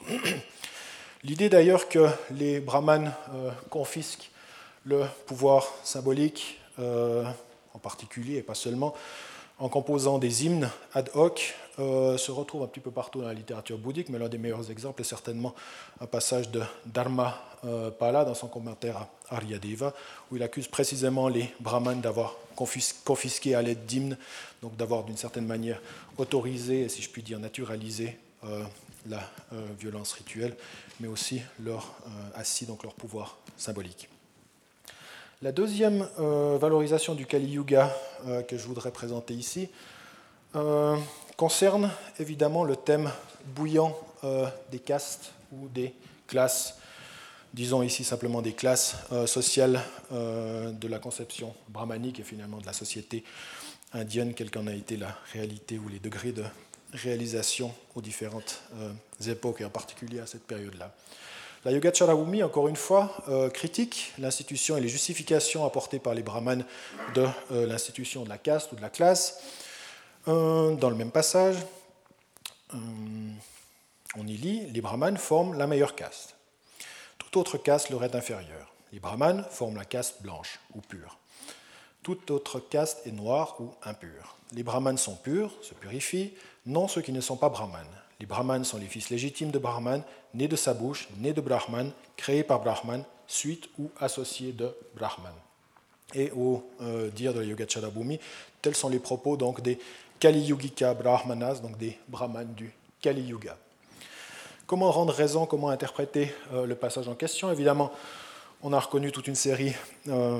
L'idée d'ailleurs que les brahmanes euh, confisquent le pouvoir symbolique, euh, en particulier, et pas seulement, en composant des hymnes ad hoc, euh, se retrouve un petit peu partout dans la littérature bouddhique, mais l'un des meilleurs exemples est certainement un passage de Dharma euh, Pala dans son commentaire à Aryadeva, où il accuse précisément les brahmanes d'avoir confis- confisqué à l'aide d'hymnes, donc d'avoir d'une certaine manière autorisé, et si je puis dire naturalisé, euh, la euh, violence rituelle, mais aussi leur euh, assis, donc leur pouvoir symbolique. La deuxième euh, valorisation du Kali Yuga euh, que je voudrais présenter ici euh, concerne évidemment le thème bouillant euh, des castes ou des classes, disons ici simplement des classes euh, sociales euh, de la conception brahmanique et finalement de la société indienne, quelle qu'en a été la réalité ou les degrés de réalisation aux différentes euh, époques et en particulier à cette période-là. La Yogacara Bhumi, encore une fois, euh, critique l'institution et les justifications apportées par les brahmanes de euh, l'institution de la caste ou de la classe. Euh, dans le même passage, euh, on y lit « Les brahmanes forment la meilleure caste. Toute autre caste leur est inférieure. Les brahmanes forment la caste blanche ou pure. Toute autre caste est noire ou impure. Les brahmanes sont purs, se purifient, non ceux qui ne sont pas brahmanes. Les brahmanes sont les fils légitimes de Brahman, nés de sa bouche, nés de Brahman, créés par Brahman, suite ou associés de Brahman. » Et au euh, dire de la Yogacara Bhumi, tels sont les propos donc, des Kali Yugika Brahmanas, donc des brahmanes du Kali Yuga. Comment rendre raison, comment interpréter euh, le passage en question ? Évidemment, on a reconnu toute une série euh,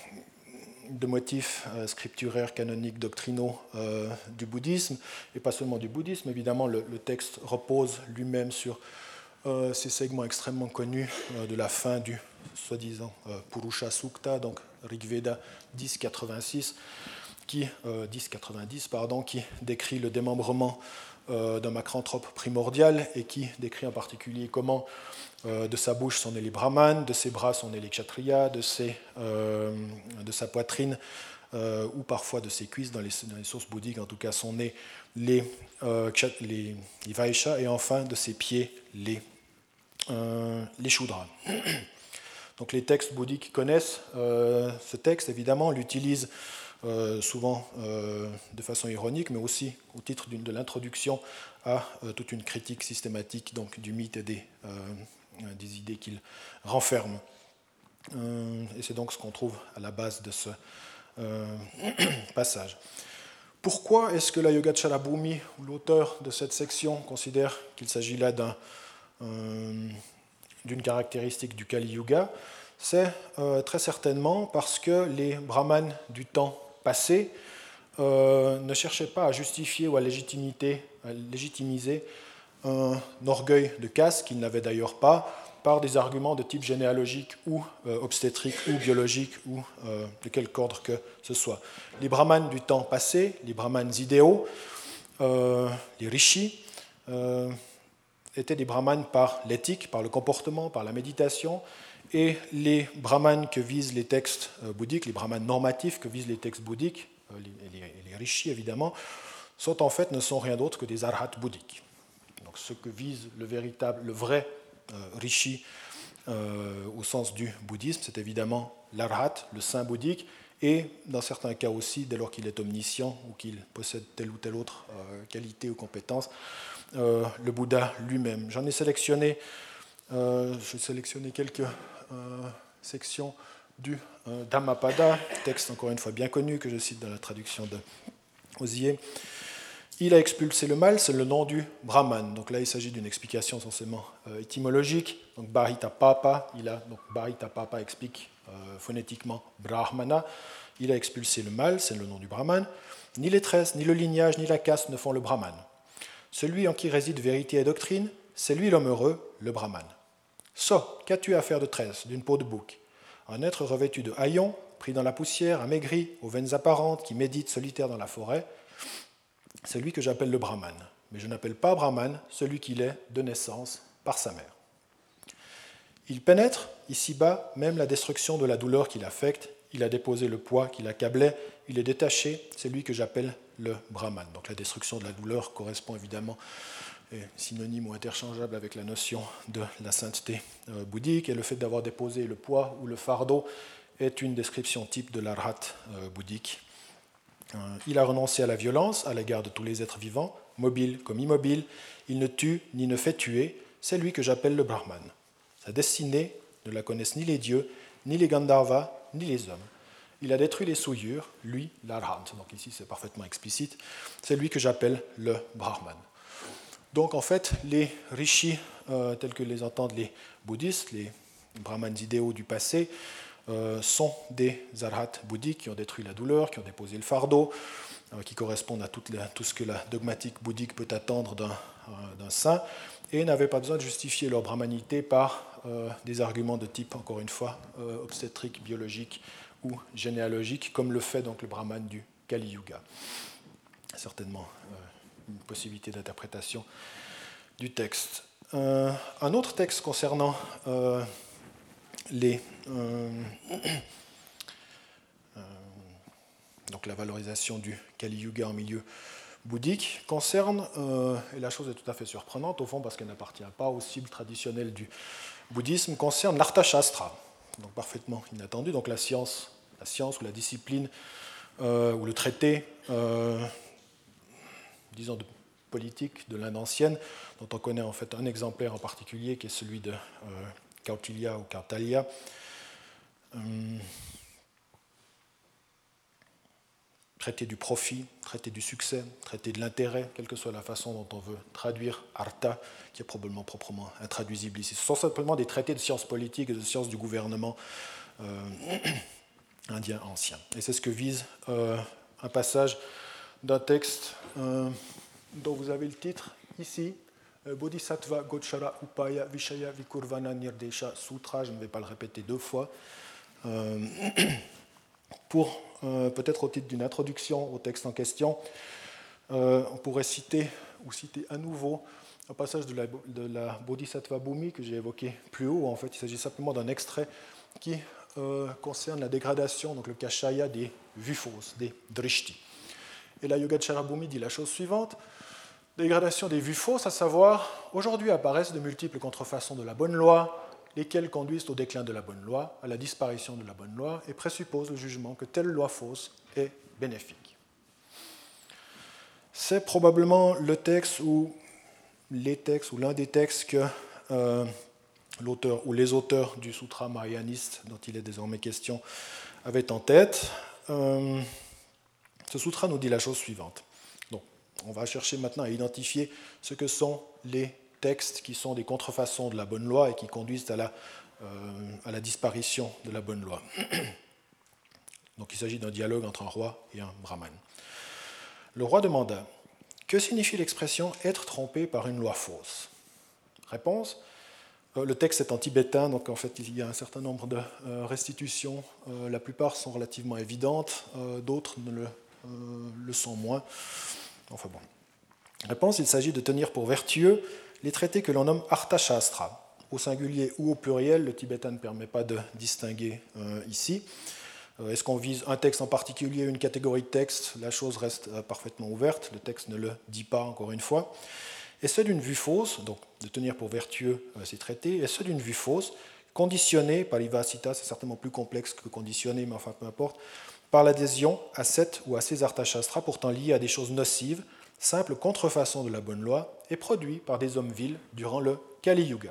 de motifs euh, scripturaires, canoniques, doctrinaux euh, du bouddhisme, et pas seulement du bouddhisme. Évidemment, le, le texte repose lui-même sur euh, ces segments extrêmement connus euh, de la fin du soi-disant euh, Purusha Sukta, donc Rigveda dix quatre-vingt-six, qui, euh, dix quatre-vingt-dix, pardon, qui décrit le démembrement euh, d'un macranthrope primordial et qui décrit en particulier comment euh, de sa bouche sont nés les brahmanes, de ses bras sont nés les kshatriyas, de, ses, euh, de sa poitrine euh, ou parfois de ses cuisses, dans les, dans les sources bouddhiques en tout cas, sont nés les, euh, les, les vaishas, et enfin de ses pieds les, euh, les shudras. Donc les textes bouddhiques connaissent euh, ce texte, évidemment, l'utilisent euh, souvent euh, de façon ironique, mais aussi au titre de l'introduction à euh, toute une critique systématique donc, du mythe et des, euh, des idées qu'il renferme. Euh, et c'est donc ce qu'on trouve à la base de ce euh, passage. Pourquoi est-ce que la Yogacara Bhumi, l'auteur de cette section, considère qu'il s'agit là d'un... Euh, d'une caractéristique du Kali Yuga? C'est euh, très certainement parce que les brahmanes du temps passé euh, ne cherchaient pas à justifier ou à, à légitimiser un orgueil de caste qu'ils n'avaient d'ailleurs pas par des arguments de type généalogique ou euh, obstétrique ou biologique ou euh, de quelque ordre que ce soit. Les brahmanes du temps passé, les brahmanes idéaux, euh, les rishis, euh, étaient des brahmanes par l'éthique, par le comportement, par la méditation, et les brahmanes que visent les textes bouddhiques, les brahmanes normatifs que visent les textes bouddhiques, les, les, les rishis évidemment, sont en fait, ne sont rien d'autre que des arhats bouddhiques. Donc ce que vise le véritable, le vrai euh, rishi euh, au sens du bouddhisme, c'est évidemment l'arhat, le saint bouddhique, et dans certains cas aussi, dès lors qu'il est omniscient ou qu'il possède telle ou telle autre euh, qualité ou compétence, Euh, le Bouddha lui-même. J'en ai sélectionné, euh, j'ai sélectionné quelques euh, sections du euh, Dhammapada, texte encore une fois bien connu que je cite dans la traduction de Osier. Il a expulsé le mal, c'est le nom du Brahman. Donc là, il s'agit d'une explication essentiellement euh, étymologique. Donc Bahita Papa, il a donc Bahita Papa explique euh, phonétiquement Brahmana. Il a expulsé le mal, c'est le nom du Brahman. Ni les tresses, ni le lignage, ni la caste ne font le Brahman. Celui en qui réside vérité et doctrine, c'est lui l'homme heureux, le Brahman. So, qu'as-tu à faire de tresse, d'une peau de bouc? Un être revêtu de haillons, pris dans la poussière, amaigri, aux veines apparentes, qui médite solitaire dans la forêt, c'est lui que j'appelle le Brahman. Mais je n'appelle pas Brahman celui qu'il est de naissance par sa mère. Il pénètre, ici-bas, même la destruction de la douleur qui l'affecte. Il a déposé le poids qui l'accablait. Il est détaché, c'est lui que j'appelle le Brahman. Donc la destruction de la douleur correspond évidemment, est synonyme ou interchangeable avec la notion de la sainteté euh, bouddhique, et le fait d'avoir déposé le poids ou le fardeau est une description type de l'arhat euh, bouddhique. Euh, il a renoncé à la violence à l'égard de tous les êtres vivants, mobiles comme immobiles. Il ne tue ni ne fait tuer, c'est lui que j'appelle le Brahman. Sa destinée ne la connaissent ni les dieux, ni les Gandharvas, ni les hommes. Il a détruit les souillures, lui, l'arhat. Donc ici, c'est parfaitement explicite. C'est lui que j'appelle le Brahman. Donc en fait, les rishis, euh, tels que les entendent les bouddhistes, les brahmanes idéaux du passé, euh, sont des arhats bouddhiques qui ont détruit la douleur, qui ont déposé le fardeau, euh, qui correspondent à toute la, tout ce que la dogmatique bouddhique peut attendre d'un, euh, d'un saint, et n'avaient pas besoin de justifier leur brahmanité par euh, des arguments de type, encore une fois, euh, obstétrique, biologique, ou généalogique, comme le fait donc le Brahman du Kali Yuga. Certainement euh, une possibilité d'interprétation du texte. Euh, un autre texte concernant euh, les, euh, euh, donc la valorisation du Kali Yuga en milieu bouddhique concerne, euh, et la chose est tout à fait surprenante au fond parce qu'elle n'appartient pas aux cibles traditionnelles du bouddhisme, concerne l'Arthashastra, donc parfaitement inattendu, donc la science la science ou la discipline euh, ou le traité, euh, disons, de politique de l'Inde ancienne, dont on connaît en fait un exemplaire en particulier, qui est celui de euh, Kautilya ou Kautalya. Euh, traité du profit, traité du succès, traité de l'intérêt, quelle que soit la façon dont on veut traduire Artha, qui est probablement proprement intraduisible ici. Ce sont simplement des traités de sciences politiques et de sciences du gouvernement euh, indien ancien. Et c'est ce que vise euh, un passage d'un texte euh, dont vous avez le titre ici, Bodhisattva Gochara Upaya Vishaya Vikurvana Nirdesha Sutra, je ne vais pas le répéter deux fois, euh, pour euh, peut-être au titre d'une introduction au texte en question, euh, on pourrait citer ou citer à nouveau un passage de la, de la Bodhisattva Bhumi que j'ai évoqué plus haut. En fait, il s'agit simplement d'un extrait qui euh, concerne la dégradation, donc le kashaya des vues fausses, des drishti. Et la Yogacara Bhumi dit la chose suivante: dégradation des vues fausses, à savoir, aujourd'hui apparaissent de multiples contrefaçons de la bonne loi, lesquelles conduisent au déclin de la bonne loi, à la disparition de la bonne loi, et présupposent le jugement que telle loi fausse est bénéfique. C'est probablement le texte ou les textes ou l'un des textes que euh, l'auteur ou les auteurs du sutra mahayaniste dont il est désormais question avaient en tête. Euh, ce sutra nous dit la chose suivante. Donc, on va chercher maintenant à identifier ce que sont les textes qui sont des contrefaçons de la bonne loi et qui conduisent à la, euh, à la disparition de la bonne loi. Donc il s'agit d'un dialogue entre un roi et un brahman. Le roi demanda: que signifie l'expression « être trompé par une loi fausse » ? Réponse: le texte est en tibétain, donc en fait il y a un certain nombre de restitutions. La plupart sont relativement évidentes, d'autres ne le, euh, le sont moins. Enfin bon. Réponse: il s'agit de tenir pour vertueux les traités que l'on nomme Arthashastra. Au singulier ou au pluriel, le tibétain ne permet pas de distinguer euh, ici. Est-ce qu'on vise un texte en particulier, une catégorie de textes? La chose reste parfaitement ouverte, le texte ne le dit pas, encore une fois. Et ce d'une vue fausse, donc de tenir pour vertueux ces traités, et ce d'une vue fausse, conditionnée, palivasita, c'est certainement plus complexe que conditionné, mais enfin peu importe, par l'adhésion à cette ou à ces arthashastras pourtant liés à des choses nocives, simple contrefaçon de la bonne loi, et produit par des hommes vils durant le Kali Yuga.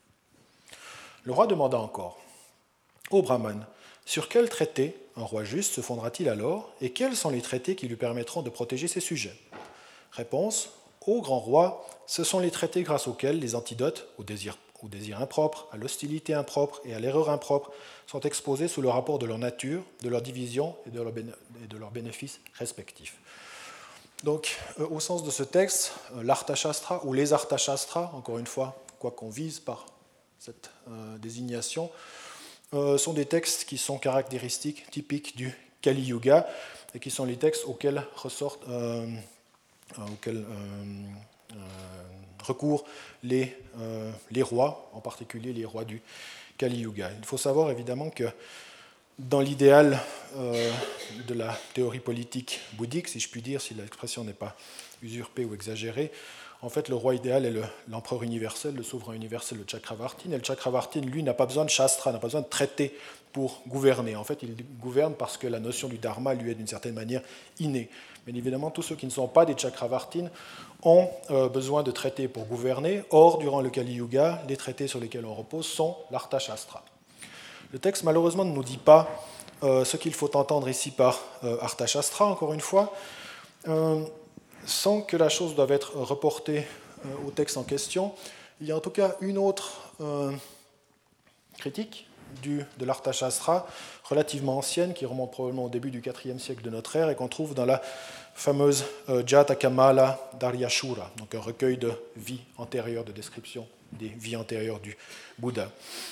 Le roi demanda encore: ô Brahman, sur quel traité un roi juste se fondera-t-il alors, et quels sont les traités qui lui permettront de protéger ses sujets? Réponse: ô grand roi, ce sont les traités grâce auxquels les antidotes au désir, au désir impropre, à l'hostilité impropre et à l'erreur impropre sont exposés sous le rapport de leur nature, de leur division et de leurs béné- bénéfices respectifs. Donc, euh, au sens de ce texte, euh, l'Arthashastra ou les Arthashastras, encore une fois, quoi qu'on vise par cette euh, désignation, euh, sont des textes qui sont caractéristiques, typiques du Kali Yuga, et qui sont les textes auxquels ressortent, euh, auxquels euh, euh, recourent les, euh, les rois, en particulier les rois du Kali Yuga. Il faut savoir évidemment que dans l'idéal euh, de la théorie politique bouddhique, si je puis dire, si l'expression n'est pas usurpée ou exagérée, en fait, le roi idéal est le, l'empereur universel, le souverain universel, le Chakravartin. Et le Chakravartin, lui, n'a pas besoin de shastra, n'a pas besoin de traité pour gouverner. En fait, il gouverne parce que la notion du dharma lui est d'une certaine manière innée. Bien évidemment, tous ceux qui ne sont pas des Chakravartin ont euh, besoin de traités pour gouverner. Or, durant le Kali Yuga, les traités sur lesquels on repose sont l'Arthashastra. Le texte, malheureusement, ne nous dit pas euh, ce qu'il faut entendre ici par euh, Arthashastra, encore une fois. Euh, Sans que la chose doive être reportée au texte en question, il y a en tout cas une autre euh, critique du, de l'Arthashastra, relativement ancienne, qui remonte probablement au début du quatrième siècle de notre ère, et qu'on trouve dans la fameuse euh, Jatakamala d'Aryashura, donc un recueil de vies antérieures, de description des vies antérieures du Bouddha.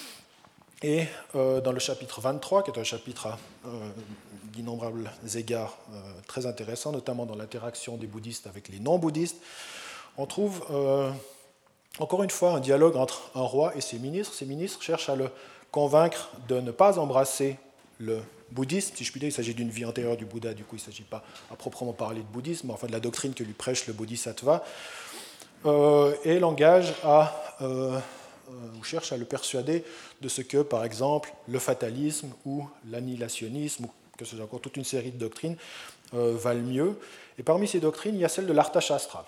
Et euh, dans le chapitre vingt-trois, qui est un chapitre à euh, d'innombrables égards euh, très intéressant, notamment dans l'interaction des bouddhistes avec les non-bouddhistes, on trouve euh, encore une fois un dialogue entre un roi et ses ministres. Ces ministres cherchent à le convaincre de ne pas embrasser le bouddhisme. Si je puis dire, il s'agit d'une vie antérieure du Bouddha, du coup il ne s'agit pas à proprement parler de bouddhisme, mais enfin de la doctrine que lui prêche le bodhisattva, euh, et l'engage à... Euh, ou cherche à le persuader de ce que, par exemple, le fatalisme ou l'annihilationnisme, ou que ce soit encore toute une série de doctrines, euh, valent mieux. Et parmi ces doctrines, il y a celle de l'Arthashastra.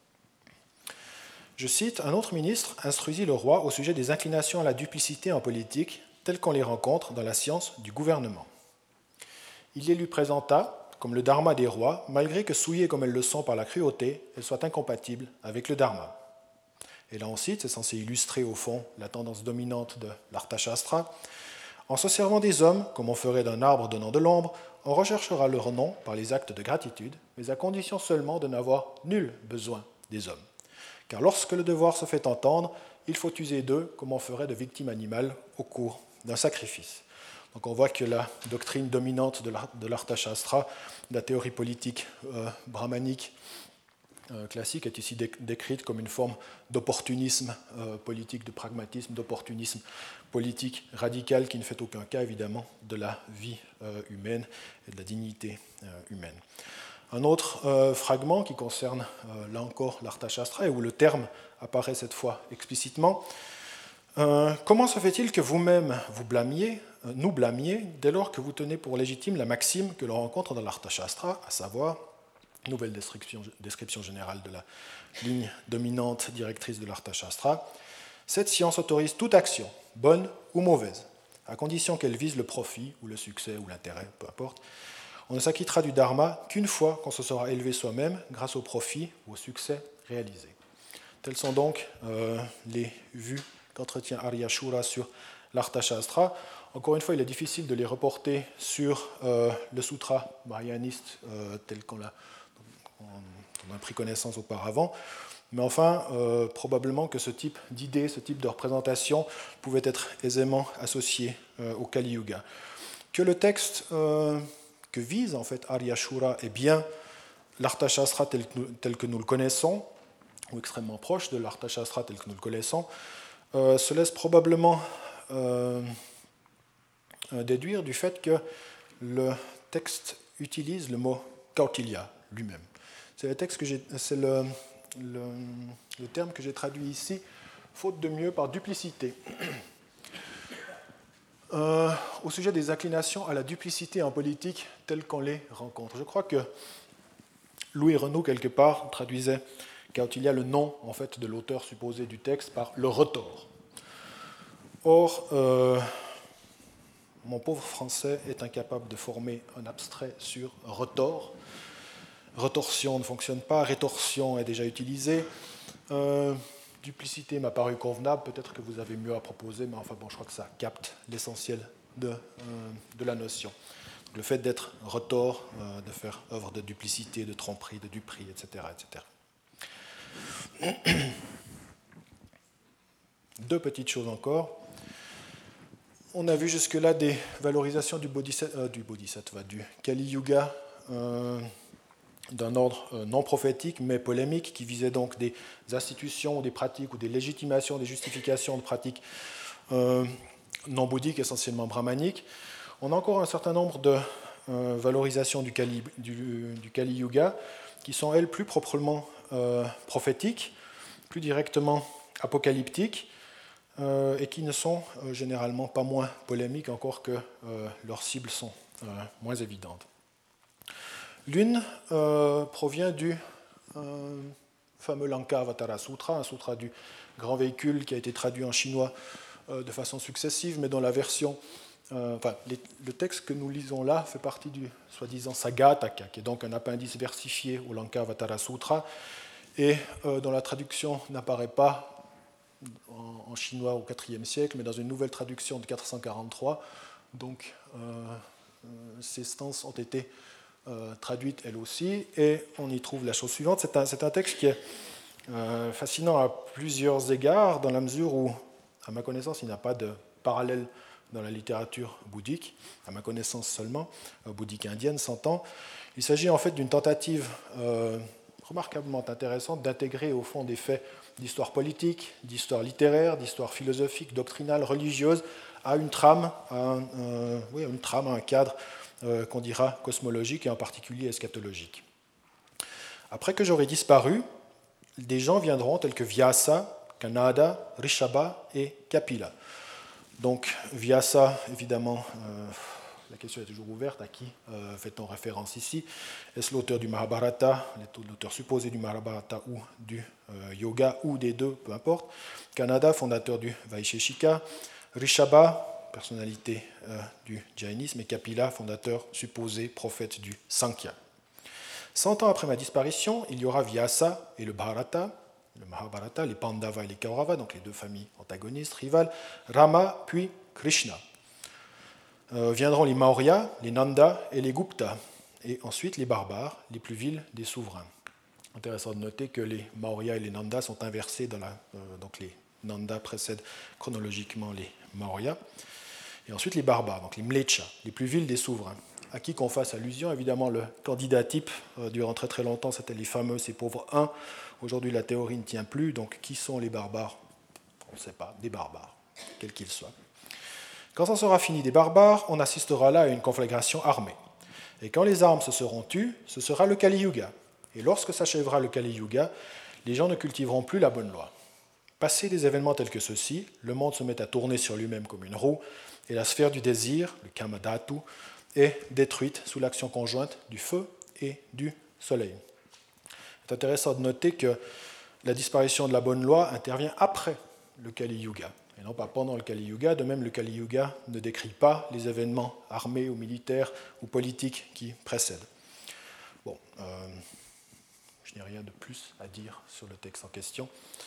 Je cite: un autre ministre instruisit le roi au sujet des inclinations à la duplicité en politique, telles qu'on les rencontre dans la science du gouvernement. Il les lui présenta comme le dharma des rois, malgré que souillées comme elles le sont par la cruauté, elles soient incompatibles avec le dharma. Et là on cite, c'est censé illustrer au fond la tendance dominante de l'Arthashastra. En se servant des hommes, comme on ferait d'un arbre donnant de l'ombre, on recherchera leur nom par les actes de gratitude, mais à condition seulement de n'avoir nul besoin des hommes. Car lorsque le devoir se fait entendre, il faut user d'eux comme on ferait de victimes animales au cours d'un sacrifice. Donc on voit que la doctrine dominante de l'Arthashastra, de la théorie politique euh, brahmanique, euh, classique est ici décrite comme une forme d'opportunisme euh, politique, de pragmatisme, d'opportunisme politique radical qui ne fait aucun cas, évidemment, de la vie euh, humaine et de la dignité euh, humaine. Un autre euh, fragment qui concerne, euh, là encore, l'Arthashastra, et où le terme apparaît cette fois explicitement. Euh, comment se fait-il que vous-même vous blâmiez, euh, nous blâmiez, dès lors que vous tenez pour légitime la maxime que l'on rencontre dans l'Arthashastra, à savoir, nouvelle description, description générale de la ligne dominante directrice de l'Arthashastra, cette science autorise toute action, bonne ou mauvaise, à condition qu'elle vise le profit ou le succès ou l'intérêt, peu importe. On ne s'acquittera du dharma qu'une fois qu'on se sera élevé soi-même grâce au profit ou au succès réalisé. Telles sont donc euh, les vues qu'entretient Aryashura sur l'Arthashastra. Encore une fois, il est difficile de les reporter sur euh, le sutra mahāyāniste euh, tel qu'on l'a, on a pris connaissance auparavant. Mais enfin, euh, probablement que ce type d'idée, ce type de représentation pouvait être aisément associé euh, au Kali Yuga. Que le texte euh, que vise en fait Aryashura est bien l'Arthashastra tel, tel que nous le connaissons, ou extrêmement proche de l'Arthashastra tel que nous le connaissons, euh, se laisse probablement euh, déduire du fait que le texte utilise le mot Kautilya lui-même. C'est le, texte que j'ai, c'est le, le, le terme que j'ai traduit ici, faute de mieux, par duplicité. Euh, au sujet des inclinations à la duplicité en politique telles qu'on les rencontre. Je crois que Louis Renaud, quelque part, traduisait Kautilya, le nom en fait, de l'auteur supposé du texte, par le retors. Or, euh, mon pauvre français est incapable de former un abstrait sur retors. Retorsion ne fonctionne pas, rétorsion est déjà utilisée. Euh, duplicité m'a paru convenable, peut-être que vous avez mieux à proposer, mais enfin bon, je crois que ça capte l'essentiel de, euh, de la notion. Donc, le fait d'être retors, euh, de faire œuvre de duplicité, de tromperie, de duperie, et cetera, et cetera. Deux petites choses encore. On a vu jusque-là des valorisations du bodhisattva, euh, du, bodhisattva, du Kali Yuga, euh, d'un ordre non prophétique mais polémique, qui visait donc des institutions, des pratiques ou des légitimations, des justifications de pratiques euh, non bouddhiques, essentiellement brahmaniques. On a encore un certain nombre de euh, valorisations du Kali, du, du Kali Yuga qui sont, elles, plus proprement euh, prophétiques, plus directement apocalyptiques, euh, et qui ne sont euh, généralement pas moins polémiques, encore que euh, leurs cibles sont euh, moins évidentes. L'une euh, provient du euh, fameux Lankavatara Sutra, un sutra du grand véhicule qui a été traduit en chinois euh, de façon successive, mais dont la version, euh, enfin, les, le texte que nous lisons là fait partie du soi-disant Sagataka, qui est donc un appendice versifié au Lankavatara Sutra, et euh, dont la traduction n'apparaît pas en, en chinois au quatrième siècle, mais dans une nouvelle traduction de quatre cent quarante-trois. Donc, euh, euh, ces stances ont été Euh, traduite elle aussi, et on y trouve la chose suivante. C'est un, c'est un texte qui est euh, fascinant à plusieurs égards, dans la mesure où, à ma connaissance, il n'y a pas de parallèle dans la littérature bouddhique, à ma connaissance seulement, euh, bouddhique indienne, s'entend. Il s'agit en fait d'une tentative euh, remarquablement intéressante d'intégrer au fond des faits d'histoire politique, d'histoire littéraire, d'histoire philosophique, doctrinale, religieuse, à une trame, à un, euh, oui, à une trame, à un cadre Euh, qu'on dira cosmologique et en particulier eschatologique. Après que j'aurai disparu, des gens viendront tels que Vyasa, Kanada, Rishabha et Kapila. Donc Vyasa, évidemment, euh, la question est toujours ouverte, à qui euh, fait-on référence ici? Est-ce l'auteur du Mahabharata, l'auteur supposé du Mahabharata ou du euh, yoga, ou des deux, peu importe. Kanada, fondateur du Vaisheshika. Rishabha, personnalité euh, du jainisme, et Kapila, fondateur supposé prophète du Sankhya. Cent ans après ma disparition, il y aura Vyasa et le Bharata, le Mahabharata, les Pandavas et les Kaurava, donc les deux familles antagonistes, rivales, Rama, puis Krishna. Euh, viendront les Maurya, les Nanda et les Gupta, et ensuite les barbares, les plus vils des souverains. Intéressant de noter que les Maurya et les Nanda sont inversés, dans la, euh, donc les Nanda précèdent chronologiquement les Maurya. Et ensuite les barbares, donc les Mlecha, les plus vils des souverains. à qui qu'on fasse allusion. Évidemment, le candidat type, euh, durant très très longtemps, c'était les fameux ces pauvres uns. Aujourd'hui, la théorie ne tient plus. Donc, qui sont les barbares? On ne sait pas. Des barbares, quels qu'ils soient. Quand ça sera fini des barbares, on assistera là à une conflagration armée. Et quand les armes se seront tues, ce sera le Kali Yuga. Et lorsque s'achèvera le Kali Yuga, les gens ne cultiveront plus la bonne loi. Passé des événements tels que ceux-ci, le monde se met à tourner sur lui-même comme une roue, et la sphère du désir, le Kamadhatu, est détruite sous l'action conjointe du feu et du soleil. C'est intéressant de noter que la disparition de la bonne loi intervient après le Kali Yuga, et non pas pendant le Kali Yuga. De même, le Kali Yuga ne décrit pas les événements armés ou militaires ou politiques qui précèdent. Bon, euh, je n'ai rien de plus à dire sur le texte en question.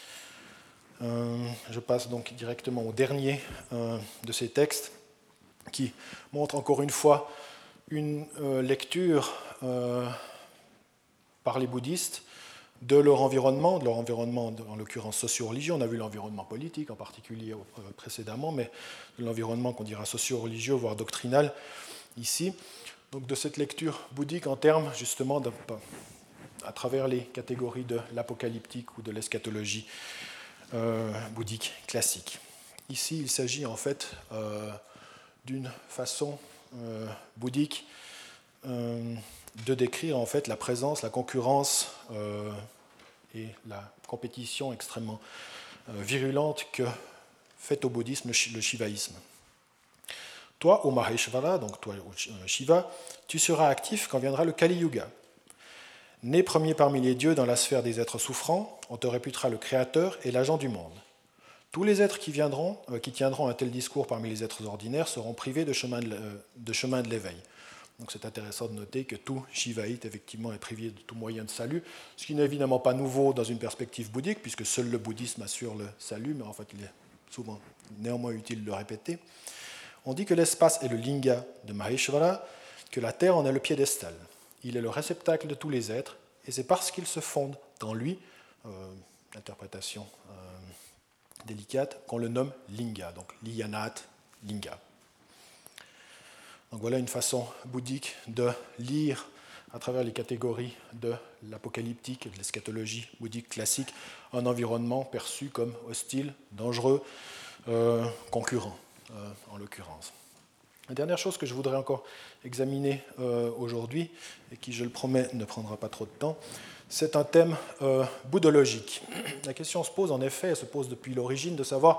Euh, je passe donc directement au dernier euh, de ces textes qui montre encore une fois une euh, lecture euh, par les bouddhistes de leur environnement, de leur environnement en l'occurrence socio-religieux. On a vu l'environnement politique en particulier euh, précédemment, mais de l'environnement qu'on dira socio-religieux, voire doctrinal ici. Donc de cette lecture bouddhique en termes justement de, à travers les catégories de l'apocalyptique ou de l'eschatologie Euh, bouddhique classique. Ici, il s'agit en fait euh, d'une façon euh, bouddhique euh, de décrire en fait la présence, la concurrence euh, et la compétition extrêmement euh, virulente que fait au bouddhisme le shivaïsme. Toi, ô Maheshvara, donc toi, Shiva, tu seras actif quand viendra le Kali Yuga. Né premier parmi les dieux dans la sphère des êtres souffrants, on te réputera le créateur et l'agent du monde. Tous les êtres qui, viendront, euh, qui tiendront un tel discours parmi les êtres ordinaires seront privés de chemin de, euh, de, chemin de l'éveil. Donc c'est intéressant de noter que tout shivaïte effectivement est privé de tout moyen de salut, ce qui n'est évidemment pas nouveau dans une perspective bouddhique, puisque seul le bouddhisme assure le salut, mais en fait il est souvent néanmoins utile de le répéter. On dit que l'espace est le linga de Maheshvara, que la terre en est le piédestal. Il est le réceptacle de tous les êtres, et c'est parce qu'il se fonde dans lui, euh, interprétation euh, délicate, qu'on le nomme linga, donc liyanat linga. Donc voilà une façon bouddhique de lire à travers les catégories de l'apocalyptique et de l'eschatologie bouddhique classique un environnement perçu comme hostile, dangereux, euh, concurrent euh, en l'occurrence. La dernière chose que je voudrais encore examiner euh, aujourd'hui, et qui, je le promets, ne prendra pas trop de temps, c'est un thème euh, bouddhologique. La question se pose, en effet, elle se pose depuis l'origine, de savoir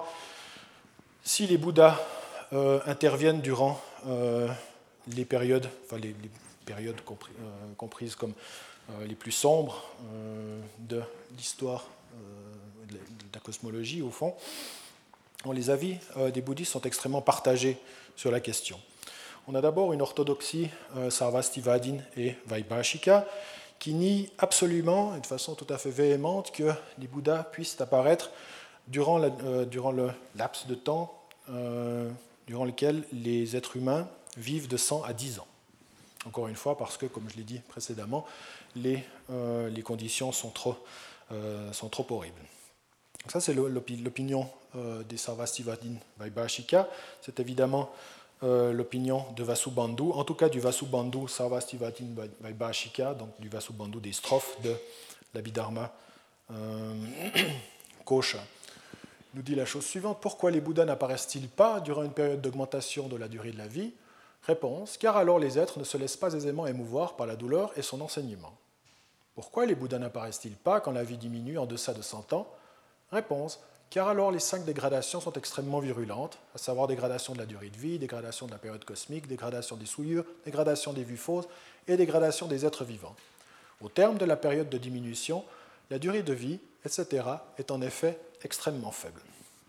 si les Bouddhas euh, interviennent durant euh, les périodes, enfin les, les périodes compris, euh, comprises comme euh, les plus sombres euh, de l'histoire euh, de la cosmologie, au fond. Bon, les avis euh, des bouddhistes sont extrêmement partagés sur la question. On a d'abord une orthodoxie euh, Sarvastivadin et Vaibhashika qui nie absolument, et de façon tout à fait véhémente, que les Bouddhas puissent apparaître durant, la, euh, durant le laps de temps euh, durant lequel les êtres humains vivent de cent à dix ans. Encore une fois, parce que, comme je l'ai dit précédemment, les, euh, les conditions sont trop, euh, sont trop horribles. Donc ça, c'est l'opinion euh, des Sarvastivadin Vaibhashika. C'est évidemment euh, l'opinion de Vasubandhu, en tout cas du Vasubandhu Sarvastivadin Vaibhashika, donc du Vasubandhu des strophes de l'Abhidharma euh, Kosha. Il nous dit la chose suivante: pourquoi les Bouddhas n'apparaissent-ils pas durant une période d'augmentation de la durée de la vie? Réponse: car alors les êtres ne se laissent pas aisément émouvoir par la douleur et son enseignement. Pourquoi les Bouddhas n'apparaissent-ils pas quand la vie diminue en deçà de cent ans? Réponse: car alors les cinq dégradations sont extrêmement virulentes, à savoir dégradation de la durée de vie, dégradation de la période cosmique, dégradation des souillures, dégradation des vues fausses et dégradation des êtres vivants. Au terme de la période de diminution, la durée de vie, et cetera, est en effet extrêmement faible.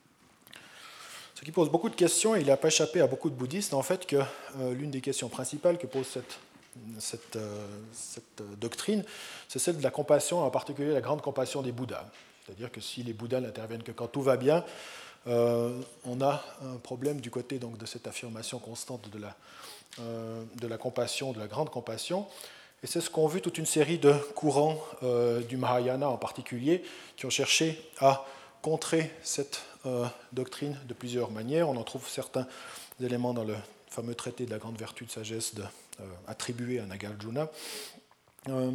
Ce qui pose beaucoup de questions, et il n'a pas échappé à beaucoup de bouddhistes, en fait, que euh, l'une des questions principales que pose cette, cette, euh, cette doctrine, c'est celle de la compassion, en particulier la grande compassion des Bouddhas. C'est-à-dire que si les Bouddhas n'interviennent que quand tout va bien, euh, on a un problème du côté donc, de cette affirmation constante de la, euh, de la compassion, de la grande compassion. Et c'est ce qu'ont vu toute une série de courants euh, du Mahayana en particulier, qui ont cherché à contrer cette euh, doctrine de plusieurs manières. On en trouve certains éléments dans le fameux traité de la grande vertu de sagesse de euh, attribué à Nagarjuna. Euh,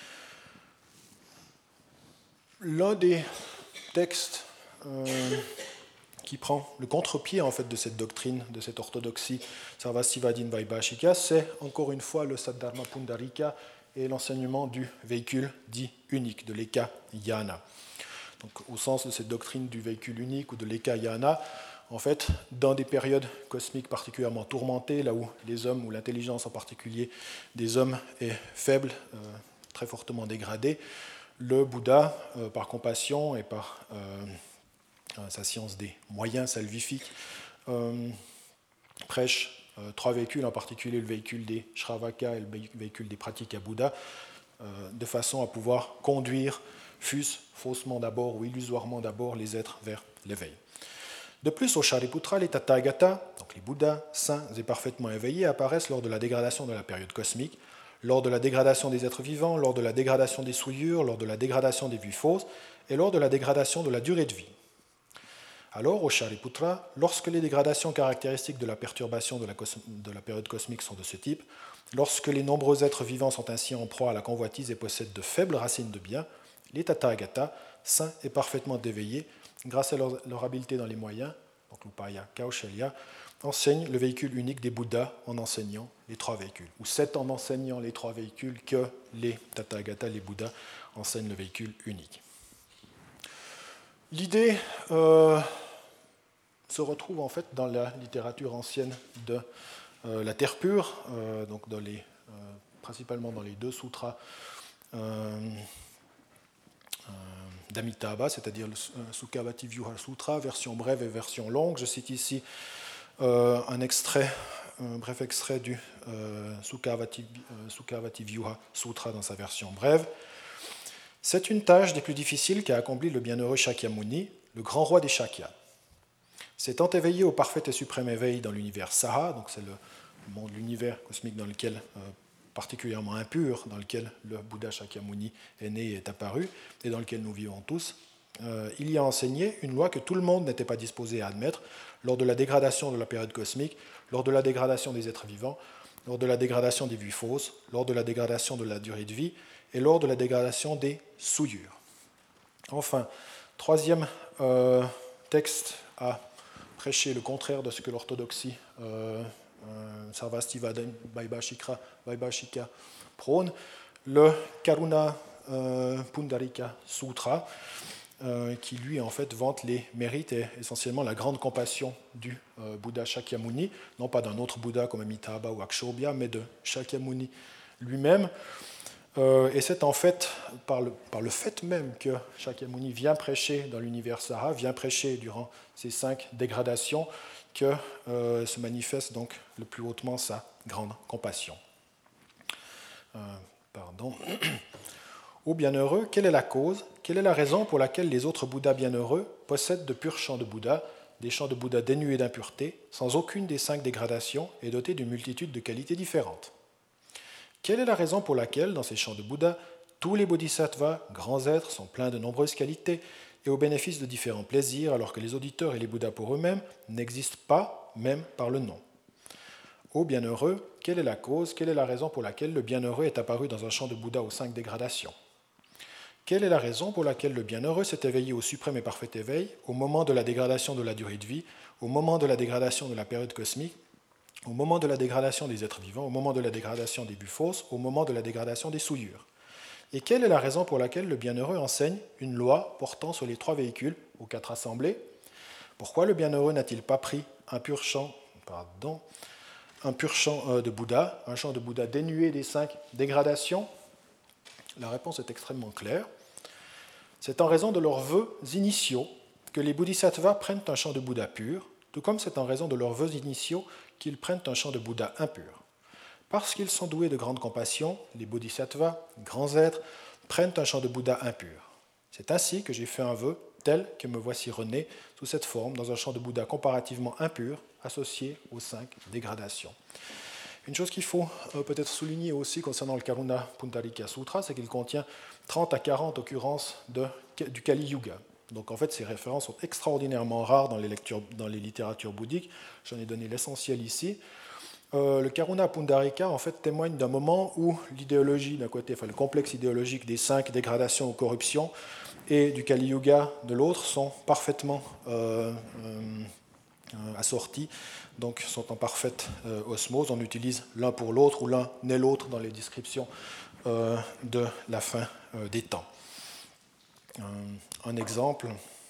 l'un des textes euh, qui prend le contre-pied en fait de cette doctrine, de cette orthodoxie Sarvastivadin Vaibhashika, c'est encore une fois le Saddharma Pundarika et l'enseignement du véhicule dit unique, de l'Eka Yana. Donc, au sens de cette doctrine du véhicule unique ou de l'Eka Yana, en fait, dans des périodes cosmiques particulièrement tourmentées, là où les hommes, ou l'intelligence en particulier des hommes est faible, euh, très fortement dégradée, le Bouddha, euh, par compassion et par euh, sa science des moyens salvifiques, euh, prêche euh, trois véhicules, en particulier le véhicule des Shravaka et le véhicule des Pratika Bouddha, euh, de façon à pouvoir conduire, fût-ce faussement d'abord ou illusoirement d'abord, les êtres vers l'éveil. De plus, au Shariputra, les Tathagata, donc les Bouddhas saints et parfaitement éveillés, apparaissent lors de la dégradation de la période cosmique, lors de la dégradation des êtres vivants, lors de la dégradation des souillures, lors de la dégradation des vues fausses et lors de la dégradation de la durée de vie. Alors, au Shariputra, lorsque les dégradations caractéristiques de la perturbation de la, cos- de la période cosmique sont de ce type, lorsque les nombreux êtres vivants sont ainsi en proie à la convoitise et possèdent de faibles racines de bien, les Tathagata, saints et parfaitement éveillés, grâce à leur, leur habileté dans les moyens, donc l'Upaya Kaushalya, enseignent le véhicule unique des Bouddhas en enseignant les trois véhicules. Ou c'est en enseignant les trois véhicules que les Tathagata, les Bouddhas, enseignent le véhicule unique. L'idée euh, se retrouve en fait dans la littérature ancienne de euh, la Terre pure, euh, donc dans les, euh, principalement dans les deux sutras euh, euh, d'Amitabha, c'est-à-dire le Sukhavati Vyuha Sutra, version brève et version longue. Je cite ici euh, un extrait, un bref extrait du euh, Sukhavati, euh, Sukhavati Vyuha Sutra dans sa version brève. C'est une tâche des plus difficiles qu'a accompli le bienheureux Shakyamuni, le grand roi des Shakyas. S'étant éveillé au parfait et suprême éveil dans l'univers Saha, donc c'est le monde, l'univers cosmique dans lequel, euh, particulièrement impur, dans lequel le Bouddha Shakyamuni est né et est apparu, et dans lequel nous vivons tous, euh, il y a enseigné une loi que tout le monde n'était pas disposé à admettre lors de la dégradation de la période cosmique, lors de la dégradation des êtres vivants, lors de la dégradation des vues fausses, lors de la dégradation de la durée de vie, et lors de la dégradation des souillures. Enfin, troisième euh, texte à prêcher le contraire de ce que l'orthodoxie euh, euh, Sarvastivadin Vaibhashika prône, le Karuna euh, Pundarika Sutra, euh, qui lui en fait vante les mérites et essentiellement la grande compassion du euh, Bouddha Shakyamuni, non pas d'un autre Bouddha comme Amitabha ou Akshobhya, mais de Shakyamuni lui-même. Euh, et c'est en fait par le, par le fait même que Shakyamuni vient prêcher dans l'univers Saha, vient prêcher durant ces cinq dégradations, que euh, se manifeste donc le plus hautement sa grande compassion. Euh, pardon. Ô bienheureux, quelle est la cause, quelle est la raison pour laquelle les autres Bouddhas bienheureux possèdent de purs champs de Bouddha, des champs de Bouddha dénués d'impureté, sans aucune des cinq dégradations et dotés d'une multitude de qualités différentes? Quelle est la raison pour laquelle, dans ces champs de Bouddha, tous les bodhisattvas, grands êtres, sont pleins de nombreuses qualités et au bénéfice de différents plaisirs, alors que les auditeurs et les Bouddhas pour eux-mêmes n'existent pas, même par le nom? Ô bienheureux, quelle est la cause, quelle est la raison pour laquelle le bienheureux est apparu dans un champ de Bouddha aux cinq dégradations? Quelle est la raison pour laquelle le bienheureux s'est éveillé au suprême et parfait éveil, au moment de la dégradation de la durée de vie, au moment de la dégradation de la période cosmique, au moment de la dégradation des êtres vivants, au moment de la dégradation des vues fausses, au moment de la dégradation des souillures? Et quelle est la raison pour laquelle le bienheureux enseigne une loi portant sur les trois véhicules aux quatre assemblées? Pourquoi le bienheureux n'a-t-il pas pris un pur champ, pardon, un pur champ de Bouddha, un champ de Bouddha dénué des cinq dégradations? La réponse est extrêmement claire. C'est en raison de leurs vœux initiaux que les bodhisattvas prennent un champ de Bouddha pur, tout comme c'est en raison de leurs vœux initiaux qu'ils prennent un champ de Bouddha impur. Parce qu'ils sont doués de grande compassion, les bodhisattvas, grands êtres, prennent un champ de Bouddha impur. C'est ainsi que j'ai fait un vœu tel que me voici rené sous cette forme dans un champ de Bouddha comparativement impur, associé aux cinq dégradations. Une chose qu'il faut euh, peut-être souligner aussi concernant le Karuna Pundarika Sutra, c'est qu'il contient trente à quarante occurrences de, du Kali Yuga. Donc en fait, ces références sont extraordinairement rares dans les, lectures, dans les littératures bouddhiques. J'en ai donné l'essentiel ici. Euh, le Karuna Pundarika en fait témoigne d'un moment où l'idéologie d'un côté, enfin le complexe idéologique des cinq dégradations ou corruptions et du Kali Yuga de l'autre sont parfaitement euh, euh, assortis, donc sont en parfaite euh, osmose. On utilise l'un pour l'autre ou l'un n'est l'autre dans les descriptions euh, de la fin euh, des temps. Euh, un exemple.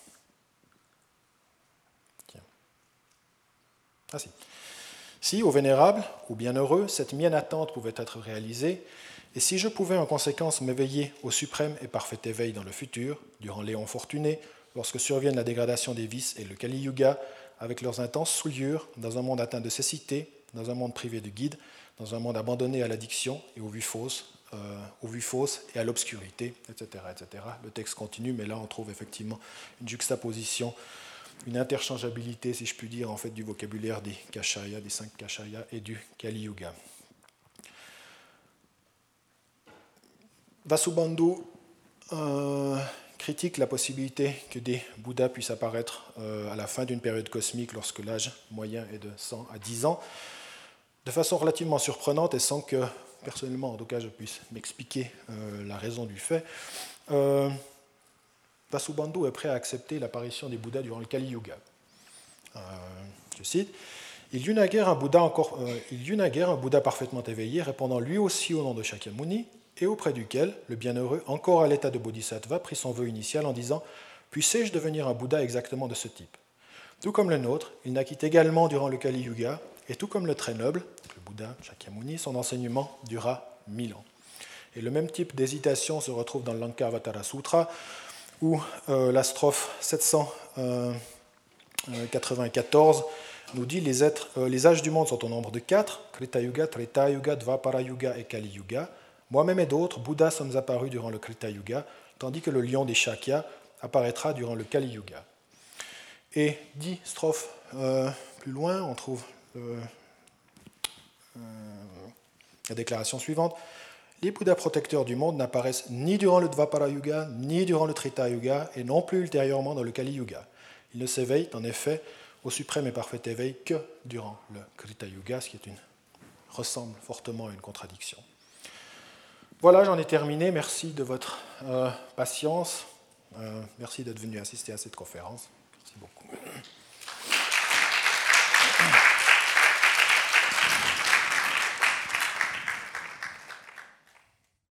Tiens. Ah si. Si, ô vénérable, ou bienheureux, cette mienne attente pouvait être réalisée, et si je pouvais en conséquence m'éveiller au suprême et parfait éveil dans le futur, durant l'éon fortuné, lorsque survienne la dégradation des vices et le Kali Yuga, avec leurs intenses souillures, dans un monde atteint de cécité, dans un monde privé de guide, dans un monde abandonné à l'addiction et aux vues fausses, euh, aux vues fausses et à l'obscurité, et cetera, et cetera. Le texte continue, mais là on trouve effectivement une juxtaposition, une interchangeabilité, si je puis dire, en fait, du vocabulaire des Kashaya, des cinq Kashaya et du Kali Yuga. Vasubandhu euh, critique la possibilité que des Bouddhas puissent apparaître euh, à la fin d'une période cosmique lorsque l'âge moyen est de cent à dix ans, de façon relativement surprenante et sans que, personnellement, en tout cas, je puisse m'expliquer euh, la raison du fait. Euh, Vasubandhu est prêt à accepter l'apparition des Bouddhas durant le Kali Yuga. Euh, je cite, il y eut naguère un Bouddha encore, euh, il y eut naguère un Bouddha parfaitement éveillé, répondant lui aussi au nom de Shakyamuni, et auprès duquel le bienheureux, encore à l'état de bodhisattva, prit son vœu initial en disant « Puissé-je devenir un Bouddha exactement de ce type ?» Tout comme le nôtre, il naquit également durant le Kali Yuga, et tout comme le très noble, le Bouddha Shakyamuni, son enseignement dura mille ans. Et le même type d'hésitation se retrouve dans le Lankavatara Sutra, où euh, la strophe sept cent quatre-vingt-quatorze nous dit les, êtres, euh, les âges du monde sont au nombre de quatre, Krita Yuga, Treta Yuga, Dvapara Yuga et Kali Yuga. Moi-même et d'autres, Bouddhas sommes apparus durant le Krita Yuga, tandis que le lion des Shakya apparaîtra durant le Kali Yuga. Et dix strophes euh, plus loin, on trouve euh, euh, la déclaration suivante. Les Bouddhas protecteurs du monde n'apparaissent ni durant le Dvapara Yuga, ni durant le Treta Yuga, et non plus ultérieurement dans le Kali Yuga. Ils ne s'éveillent, en effet, au suprême et parfait éveil que durant le Krita Yuga, ce qui est une, ressemble fortement à une contradiction. Voilà, j'en ai terminé. Merci de votre euh, patience. Euh, merci d'être venu assister à cette conférence. Merci beaucoup.